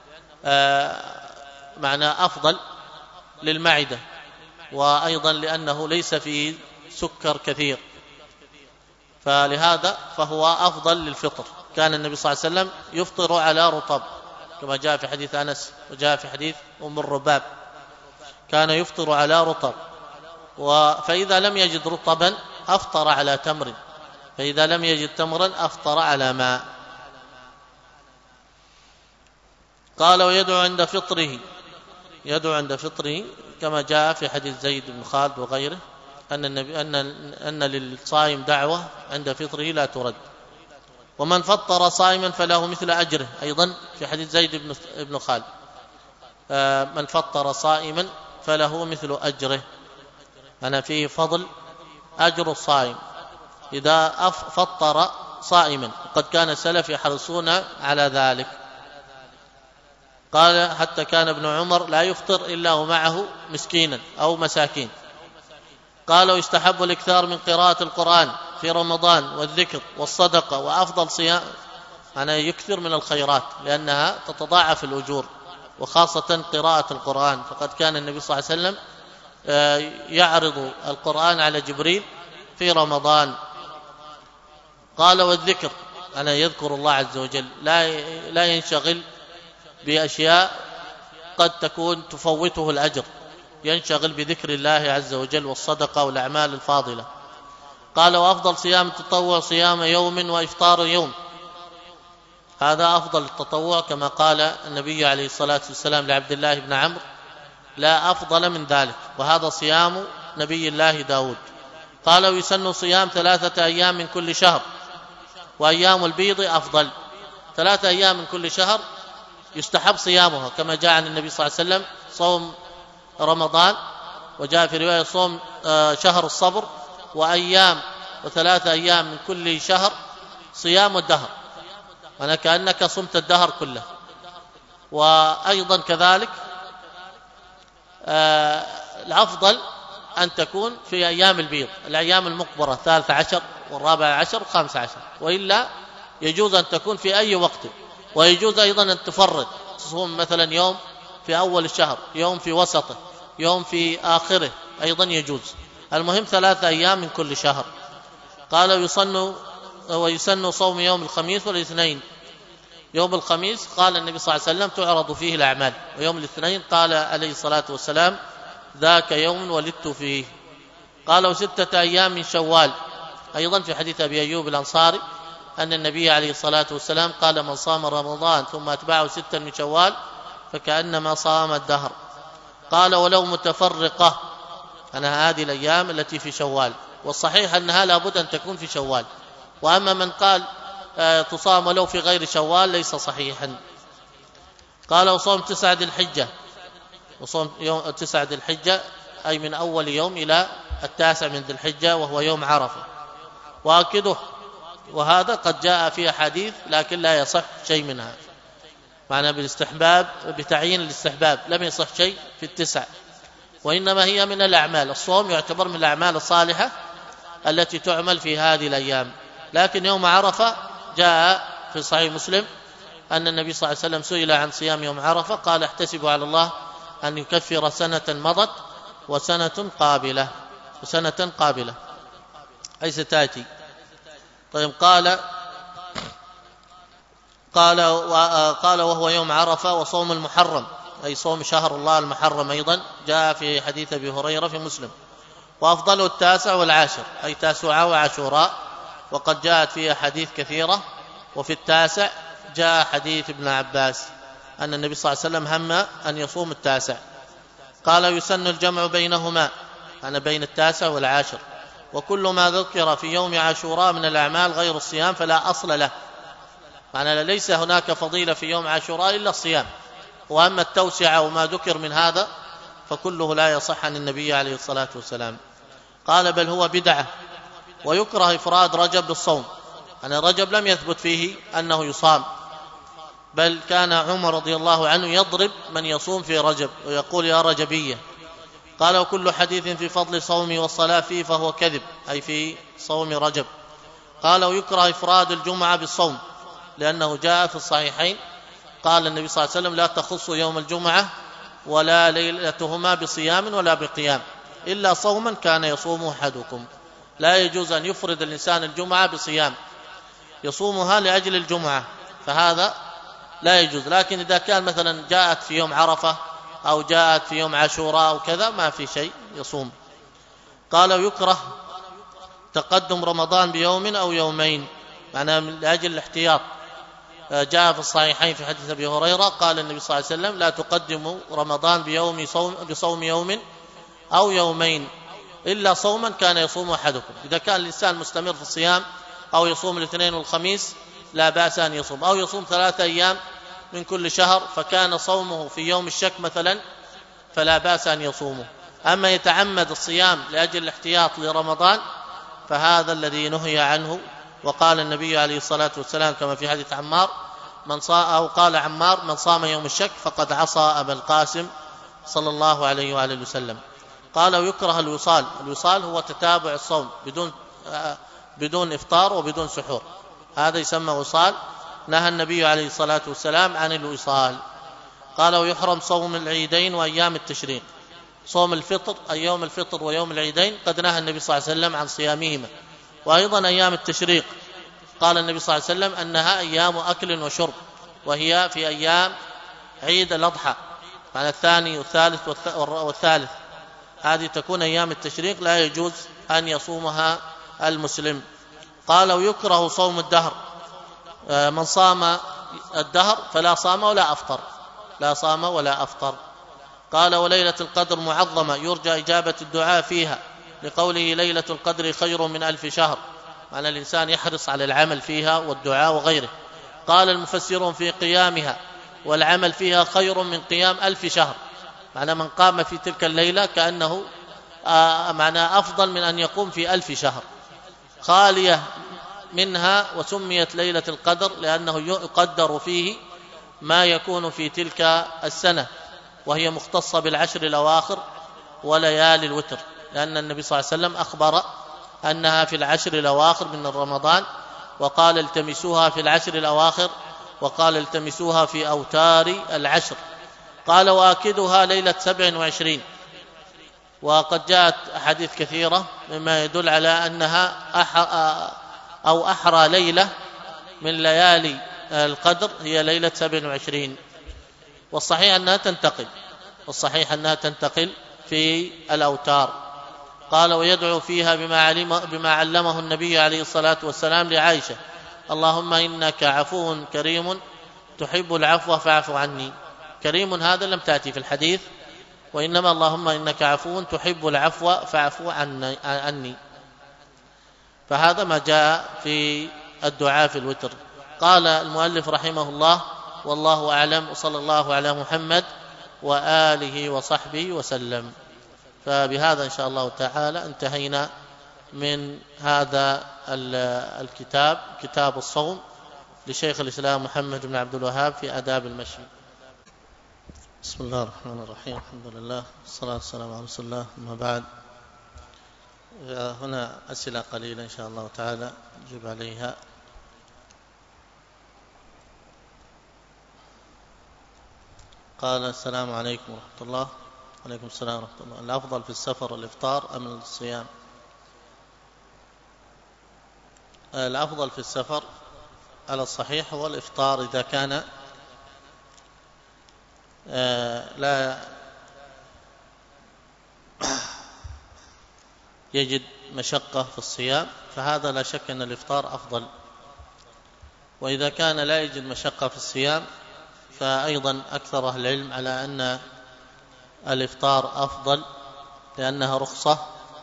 معنى أفضل للمعدة، وأيضا لأنه ليس فيه سكر كثير، فلهذا فهو أفضل للفطر. كان النبي صلى الله عليه وسلم يفطر على رطب كما جاء في حديث أنس وجاء في حديث أم الرباب، كان يفطر على رطب. فإذا لم يجد رطبا أفطر على تمر، فإذا لم يجد تمرا أفطر على ماء. قال ويدعو عند فطره، يدعو عند فطره كما جاء في حديث زيد بن خالد وغيره أن للصائم دعوة عند فطره لا ترد. ومن فطر صائما فله مثل أجره، أيضا في حديث زيد بن خالد من فطر صائما فله مثل أجره، أنا فيه فضل أجر الصائم إذا فطر صائما، وقد كان السلف يحرصون على ذلك. قال حتى كان ابن عمر لا يفطر إلا ومعه مسكينا أو مساكين. قال ويستحب الاكثار من قراءة القرآن في رمضان والذكر والصدقة، وأفضل صيام أنا يكثر من الخيرات لأنها تتضاعف الأجور، وخاصة قراءة القرآن، فقد كان النبي صلى الله عليه وسلم يعرض القرآن على جبريل في رمضان. قال والذكر أنا يذكر الله عز وجل، لا ينشغل بأشياء قد تكون تفوته الأجر، ينشغل بذكر الله عز وجل والصدقة والأعمال الفاضلة. قال وأفضل صيام التطوع صيام يوم وإفطار يوم، هذا أفضل التطوع كما قال النبي عليه الصلاة والسلام لعبد الله بن عمرو لا أفضل من ذلك، وهذا صيام نبي الله داود. قال ويسن صيام 3 أيام من كل شهر، وأيام البيض أفضل. 3 أيام من كل شهر يستحب صيامها كما جاء عن النبي صلى الله عليه وسلم صوم رمضان، وجاء في رواية صوم شهر الصبر، وأيام و3 أيام من كل شهر صيام الدهر، أنا كأنك صمت الدهر كله. وأيضا كذلك الأفضل أن تكون في أيام البيض، الأيام المقبرة 13 و14 و15، وإلا يجوز أن تكون في أي وقت. ويجوز أيضا أن تفرد، تصوم مثلا يوم في أول الشهر، يوم في وسطه، يوم في آخره، أيضا يجوز. المهم 3 أيام من كل شهر. قال ويسن صوم يوم الخميس والاثنين يوم الخميس قال النبي صلى الله عليه وسلم تعرض فيه الأعمال، ويوم الاثنين قال عليه الصلاة والسلام ذاك يوم ولدت فيه. قالوا 6 أيام من شوال، أيضا في حديث أبي أيوب الأنصاري أن النبي عليه الصلاة والسلام قال من صام رمضان ثم أتبعه 6 من شوال فكأنما صام الدهر. قال ولو متفرقة، أنا هذه الأيام التي في شوال، والصحيح أنها لابد أن تكون في شوال. وأما من قال تصام ولو في غير شوال ليس صحيحا. قال وصوم 9 ذي الحجة، وصوم يوم 9 ذي الحجة أي من أول يوم إلى 9 من ذي الحجة وهو يوم عرفة، وأكده. وهذا قد جاء في أحاديث لكن لا يصح شيء منها، معنى بالاستحباب، بتعيين الاستحباب، لم يصح شيء في 9، وإنما هي من الأعمال. الصوم يعتبر من الأعمال الصالحة التي تعمل في هذه الأيام. لكن يوم عرفة جاء في صحيح مسلم أن النبي صلى الله عليه وسلم سئل عن صيام يوم عرفة قال احتسب على الله أن يكفر سنة مضت وسنة قابلة أي ستأتي. طيب قال وهو يوم عرفة. وصوم المحرم أي صوم شهر الله المحرم أيضا جاء في حديث أبي هريرة في مسلم. وأفضل 9 والعاشر أي تاسوعاء وعاشوراء، وقد جاءت فيها حديث كثيرة. وفي 9 جاء حديث ابن عباس أن النبي صلى الله عليه وسلم هم أن يصوم 9. قال يسن الجمع بينهما، أنا بين 9 والعاشر. وكل ما ذكر في يوم عاشوراء من الأعمال غير الصيام فلا أصل له، معنى ليس هناك فضيلة في يوم عاشوراء إلا الصيام. وأما التوسعة وما ذكر من هذا فكله لا يصح عن النبي عليه الصلاة والسلام. قال بل هو بدعة، ويكره إفراد رجب بالصوم، أن رجب لم يثبت فيه أنه يصام، بل كان عمر رضي الله عنه يضرب من يصوم في رجب ويقول يا رجبية. قال وكل حديث في فضل الصوم والصلاة فيه فهو كذب، أي في صوم رجب. قال ويكره إفراد الجمعة بالصوم، لأنه جاء في الصحيحين قال النبي صلى الله عليه وسلم لا تخصوا يوم الجمعة ولا ليلتهما بصيام ولا بقيام إلا صوما كان يصوم أحدكم. لا يجوز أن يفرد الإنسان الجمعة بصيام يصومها لأجل الجمعة، فهذا لا يجوز. لكن إذا كان مثلا جاءت في يوم عرفة أو جاءت في يوم عاشوراء أو كذا ما في شيء يصوم. قال ويكره تقدم رمضان بيوم أو يومين، معناه لأجل الاحتياط. جاء في الصحيحين في حديث أبي هريرة قال النبي صلى الله عليه وسلم لا تقدموا رمضان بصوم يوم أو يومين إلا صوما كان يصوم أحدكم. إذا كان الإنسان مستمر في الصيام أو يصوم الاثنين والخميس لا بأس أن يصوم، أو يصوم 3 أيام من كل شهر فكان صومه في يوم الشك مثلا فلا بأس أن يصومه. أما يتعمد الصيام لأجل الاحتياط لرمضان فهذا الذي نهي عنه. وقال النبي عليه الصلاة والسلام كما في حديث عمار أو قال عمار من صام يوم الشك فقد عصى أبا القاسم صلى الله عليه وآله وسلم. قال ويكره الوصال. الوصال هو تتابع الصوم بدون إفطار وبدون سحور، هذا يسمى وصال، نهى النبي عليه الصلاة والسلام عن الوصال. قال ويحرم صوم العيدين وأيام التشريق. صوم الفطر أي يوم الفطر ويوم العيدين قد نهى النبي صلى الله عليه وسلم عن صيامهما، وأيضا أيام التشريق قال النبي صلى الله عليه وسلم أنها أيام أكل وشرب، وهي في أيام عيد الأضحى على الثاني والثالث والثالث، هذه تكون أيام التشريق لا يجوز أن يصومها المسلم. قال ويكره صوم الدهر. من صام الدهر فلا صام ولا أفطر، لا صام ولا أفطر. قال وليلة القدر معظمة يرجى إجابة الدعاء فيها لقوله ليلة القدر خير من 1000 شهر، معنى الإنسان يحرص على العمل فيها والدعاء وغيره. قال المفسرون في قيامها والعمل فيها خير من قيام 1000 شهر، معنى من قام في تلك الليلة كأنه معنى أفضل من أن يقوم في 1000 شهر. خالية منها وسميت ليلة القدر لأنه يقدر فيه ما يكون في تلك السنة، وهي مختصة بالعشر الأواخر وليالي الوتر، لأن النبي صلى الله عليه وسلم أخبر أنها في العشر الأواخر من رمضان، وقال التمسوها في العشر الأواخر، وقال التمسوها في أوتار العشر. قال وآكدها ليلة 27، وقد جاءت أحاديث كثيرة مما يدل على أنها أحرى ليلة من ليالي القدر هي ليلة 27، والصحيح أنها تنتقل في الأوتار. قال ويدعو فيها بما علمه النبي عليه الصلاة والسلام لعائشة: اللهم إنك عفو كريم تحب العفو فاعف عني. كريم هذا لم تأتي في الحديث، وإنما اللهم إنك عفو تحب العفو فاعف عني. فهذا ما جاء في الدعاء في الوتر. قال المؤلف رحمه الله: والله أعلم، وصلى الله على محمد وآله وصحبه وسلم. فبهذا إن شاء الله تعالى انتهينا من هذا الكتاب، كتاب الصوم لشيخ الإسلام محمد بن عبد الوهاب في آداب المشي. بسم الله الرحمن الرحيم، الحمد لله والصلاة والسلام على رسول الله، أما بعد. هنا أسئلة قليلة إن شاء الله تعالى نجيب عليها. قال: السلام عليكم ورحمة الله. وعليكم السلام ورحمة الله. الأفضل في السفر الإفطار أم الصيام؟ الأفضل في السفر على الصحيح هو الإفطار إذا كان لا يجد مشقة في الصيام، فهذا لا شك أن الإفطار أفضل. وإذا كان لا يجد مشقة في الصيام، فأيضا أكثر أهل العلم على أن الإفطار أفضل، لأنها رخصة.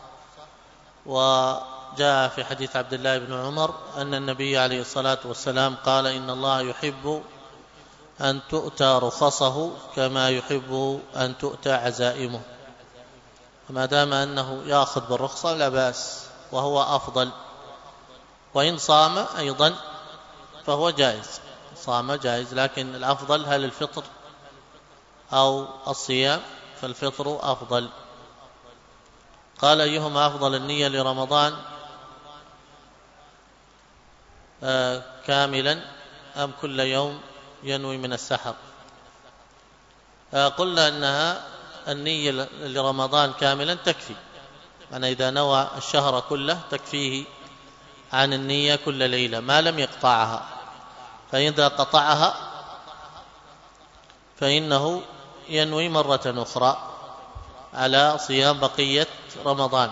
وجاء في حديث عبد الله بن عمر أن النبي عليه الصلاة والسلام قال: إن الله يحب أن تؤتى رخصه كما يحب أن تؤتى عزائمه. وما دام أنه يأخذ بالرخصة لا بأس، وهو أفضل. وإن صام أيضا فهو جائز، صام جائز، لكن الأفضل هل الفطر أو الصيام؟ فالفطر أفضل. قال: أيهما أفضل، النية لرمضان كاملا أم كل يوم ينوي من السحر؟ قلنا أنها النية لرمضان كاملا تكفي، أنا إذا نوى الشهر كله تكفيه عن النية كل ليلة ما لم يقطعها. فإذا قطعها فإنه ينوي مرة أخرى على صيام بقية رمضان.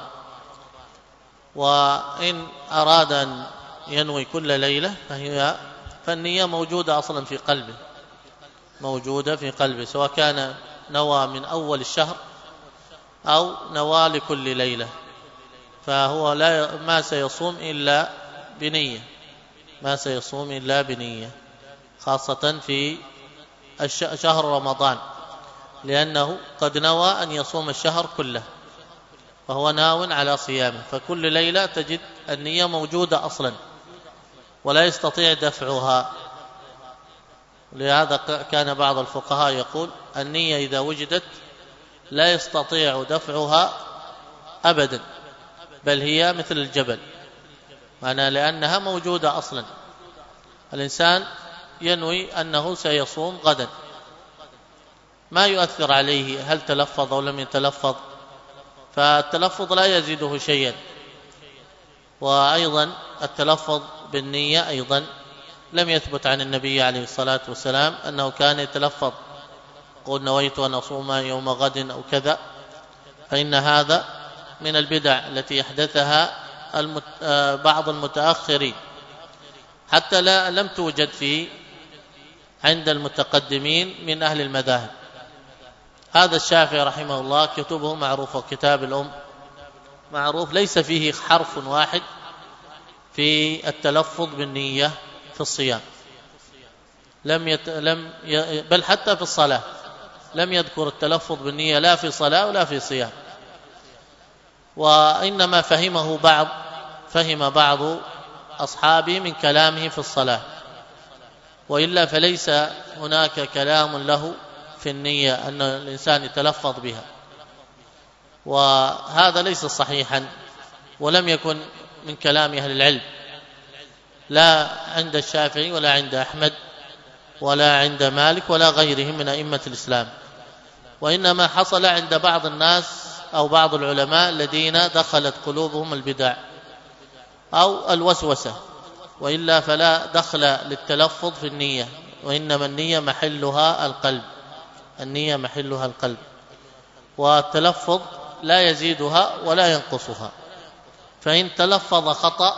وإن أراد أن ينوي كل ليلة فالنية موجودة أصلا في قلبه، موجودة في قلبه، سواء كان نوى من أول الشهر أو نوى لكل ليلة، فهو ما سيصوم إلا بنية، ما سيصوم إلا بنية، خاصة في شهر رمضان، لأنه قد نوى أن يصوم الشهر كله فهو ناو على صيامه، فكل ليلة تجد النية موجودة أصلا ولا يستطيع دفعها. لهذا كان بعض الفقهاء يقول: النية إذا وجدت لا يستطيع دفعها أبدا، بل هي مثل الجبل، معنى لأنها موجودة أصلا. الإنسان ينوي أنه سيصوم غدا، ما يؤثر عليه هل تلفظ أو لم يتلفظ، فالتلفظ لا يزيده شيئا. وأيضا التلفظ بالنية أيضا لم يثبت عن النبي عليه الصلاة والسلام أنه كان يتلفظ قل نويت أن أصوم يوم غد أو كذا، فإن هذا من البدع التي يحدثها بعض المتأخرين، حتى لم توجد عند المتقدمين من أهل المذاهب. هذا الشافعي رحمه الله كتبه معروفة، كتاب الأم معروف، ليس فيه حرف واحد في التلفظ بالنية في الصيام، بل حتى في الصلاة لم يذكر التلفظ بالنية لا في صلاة ولا في صيام. وإنما فهم بعض أصحابه من كلامه في الصلاة، وإلا فليس هناك كلام له في النية أن الإنسان يتلفظ بها، وهذا ليس صحيحا، ولم يكن من كلام أهل العلم لا عند الشافعي ولا عند أحمد ولا عند مالك ولا غيرهم من أئمة الإسلام، وإنما حصل عند بعض الناس أو بعض العلماء الذين دخلت قلوبهم البدع أو الوسوسة، وإلا فلا دخل للتلفظ في النية، وإنما النية محلها القلب، النية محلها القلب، والتلفظ لا يزيدها ولا ينقصها. فإن تلفظ خطأ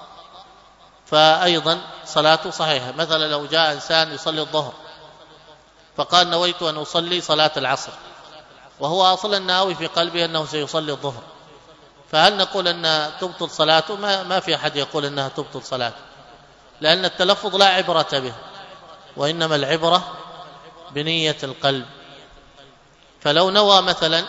فأيضا صلاته صحيحة. مثلا لو جاء إنسان يصلي الظهر فقال نويت أن أصلي صلاة العصر، وهو أصلا ناوي في قلبه أنه سيصلي الظهر، فهل نقول أن تبطل صلاته؟ ما في أحد يقول أنها تبطل صلاته، لأن التلفظ لا عبرة به، وإنما العبرة بنية القلب. فلو نوى مثلا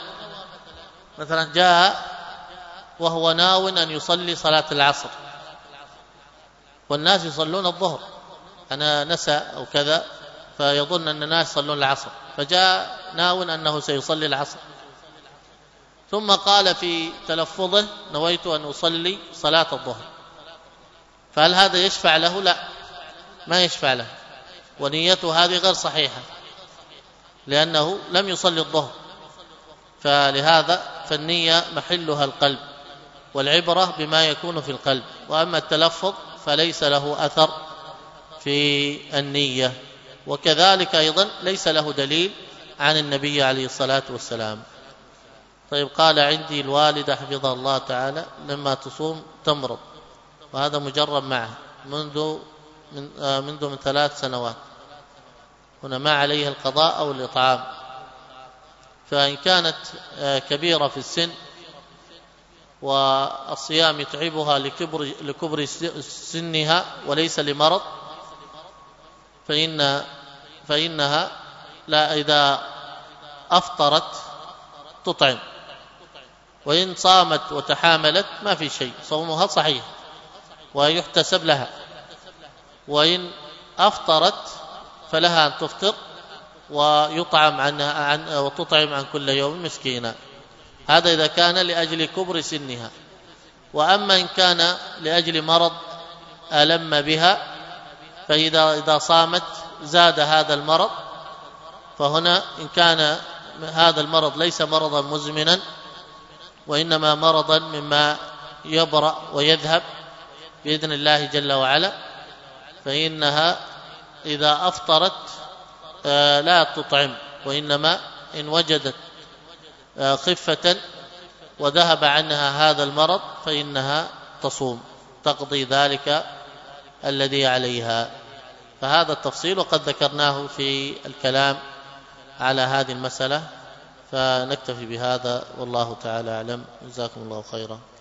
جاء وهو ناو أن يصلي صلاة العصر والناس يصلون الظهر، أنا نسى أو كذا فيظن أن الناس يصلون العصر، فجاء ناو أنه سيصلي العصر، ثم قال في تلفظه نويت أن أصلي صلاة الظهر، فهل هذا يشفع له؟ لا، ما يشفع له، ونيته هذه غير صحيحة لأنه لم يصلي الظهر. فلهذا فالنية محلها القلب، والعبرة بما يكون في القلب، وأما التلفظ فليس له أثر في النية. وكذلك أيضا ليس له دليل عن النبي عليه الصلاة والسلام. طيب، قال عندي الوالدة حفظها الله تعالى لما تصوم تمرض، وهذا مجرب معه منذ 3 سنوات، هنا ما عليه القضاء أو الإطعام. فإن كانت كبيرة في السن والصيام يتعبها لكبر سنها وليس لمرض فإنها لا، إذا أفطرت تطعم، وإن صامت وتحاملت ما في شيء، صومها صحيح ويحتسب لها، وإن أفطرت فلها أن تفطر ويطعم عنها وتطعم عن كل يوم مسكينا. هذا إذا كان لأجل كبر سنها. وأما إن كان لأجل مرض ألم بها، فإذا صامت زاد هذا المرض، فهنا إن كان هذا المرض ليس مرضا مزمنا وإنما مرضا مما يبرأ ويذهب بإذن الله جل وعلا، فإنها إذا أفطرت لا تطعم، وإنما إن وجدت خفة وذهب عنها هذا المرض فإنها تصوم، تقضي ذلك الذي عليها. فهذا التفصيل وقد ذكرناه في الكلام على هذه المسألة، فنكتفي بهذا والله تعالى أعلم. جزاكم الله خيرا.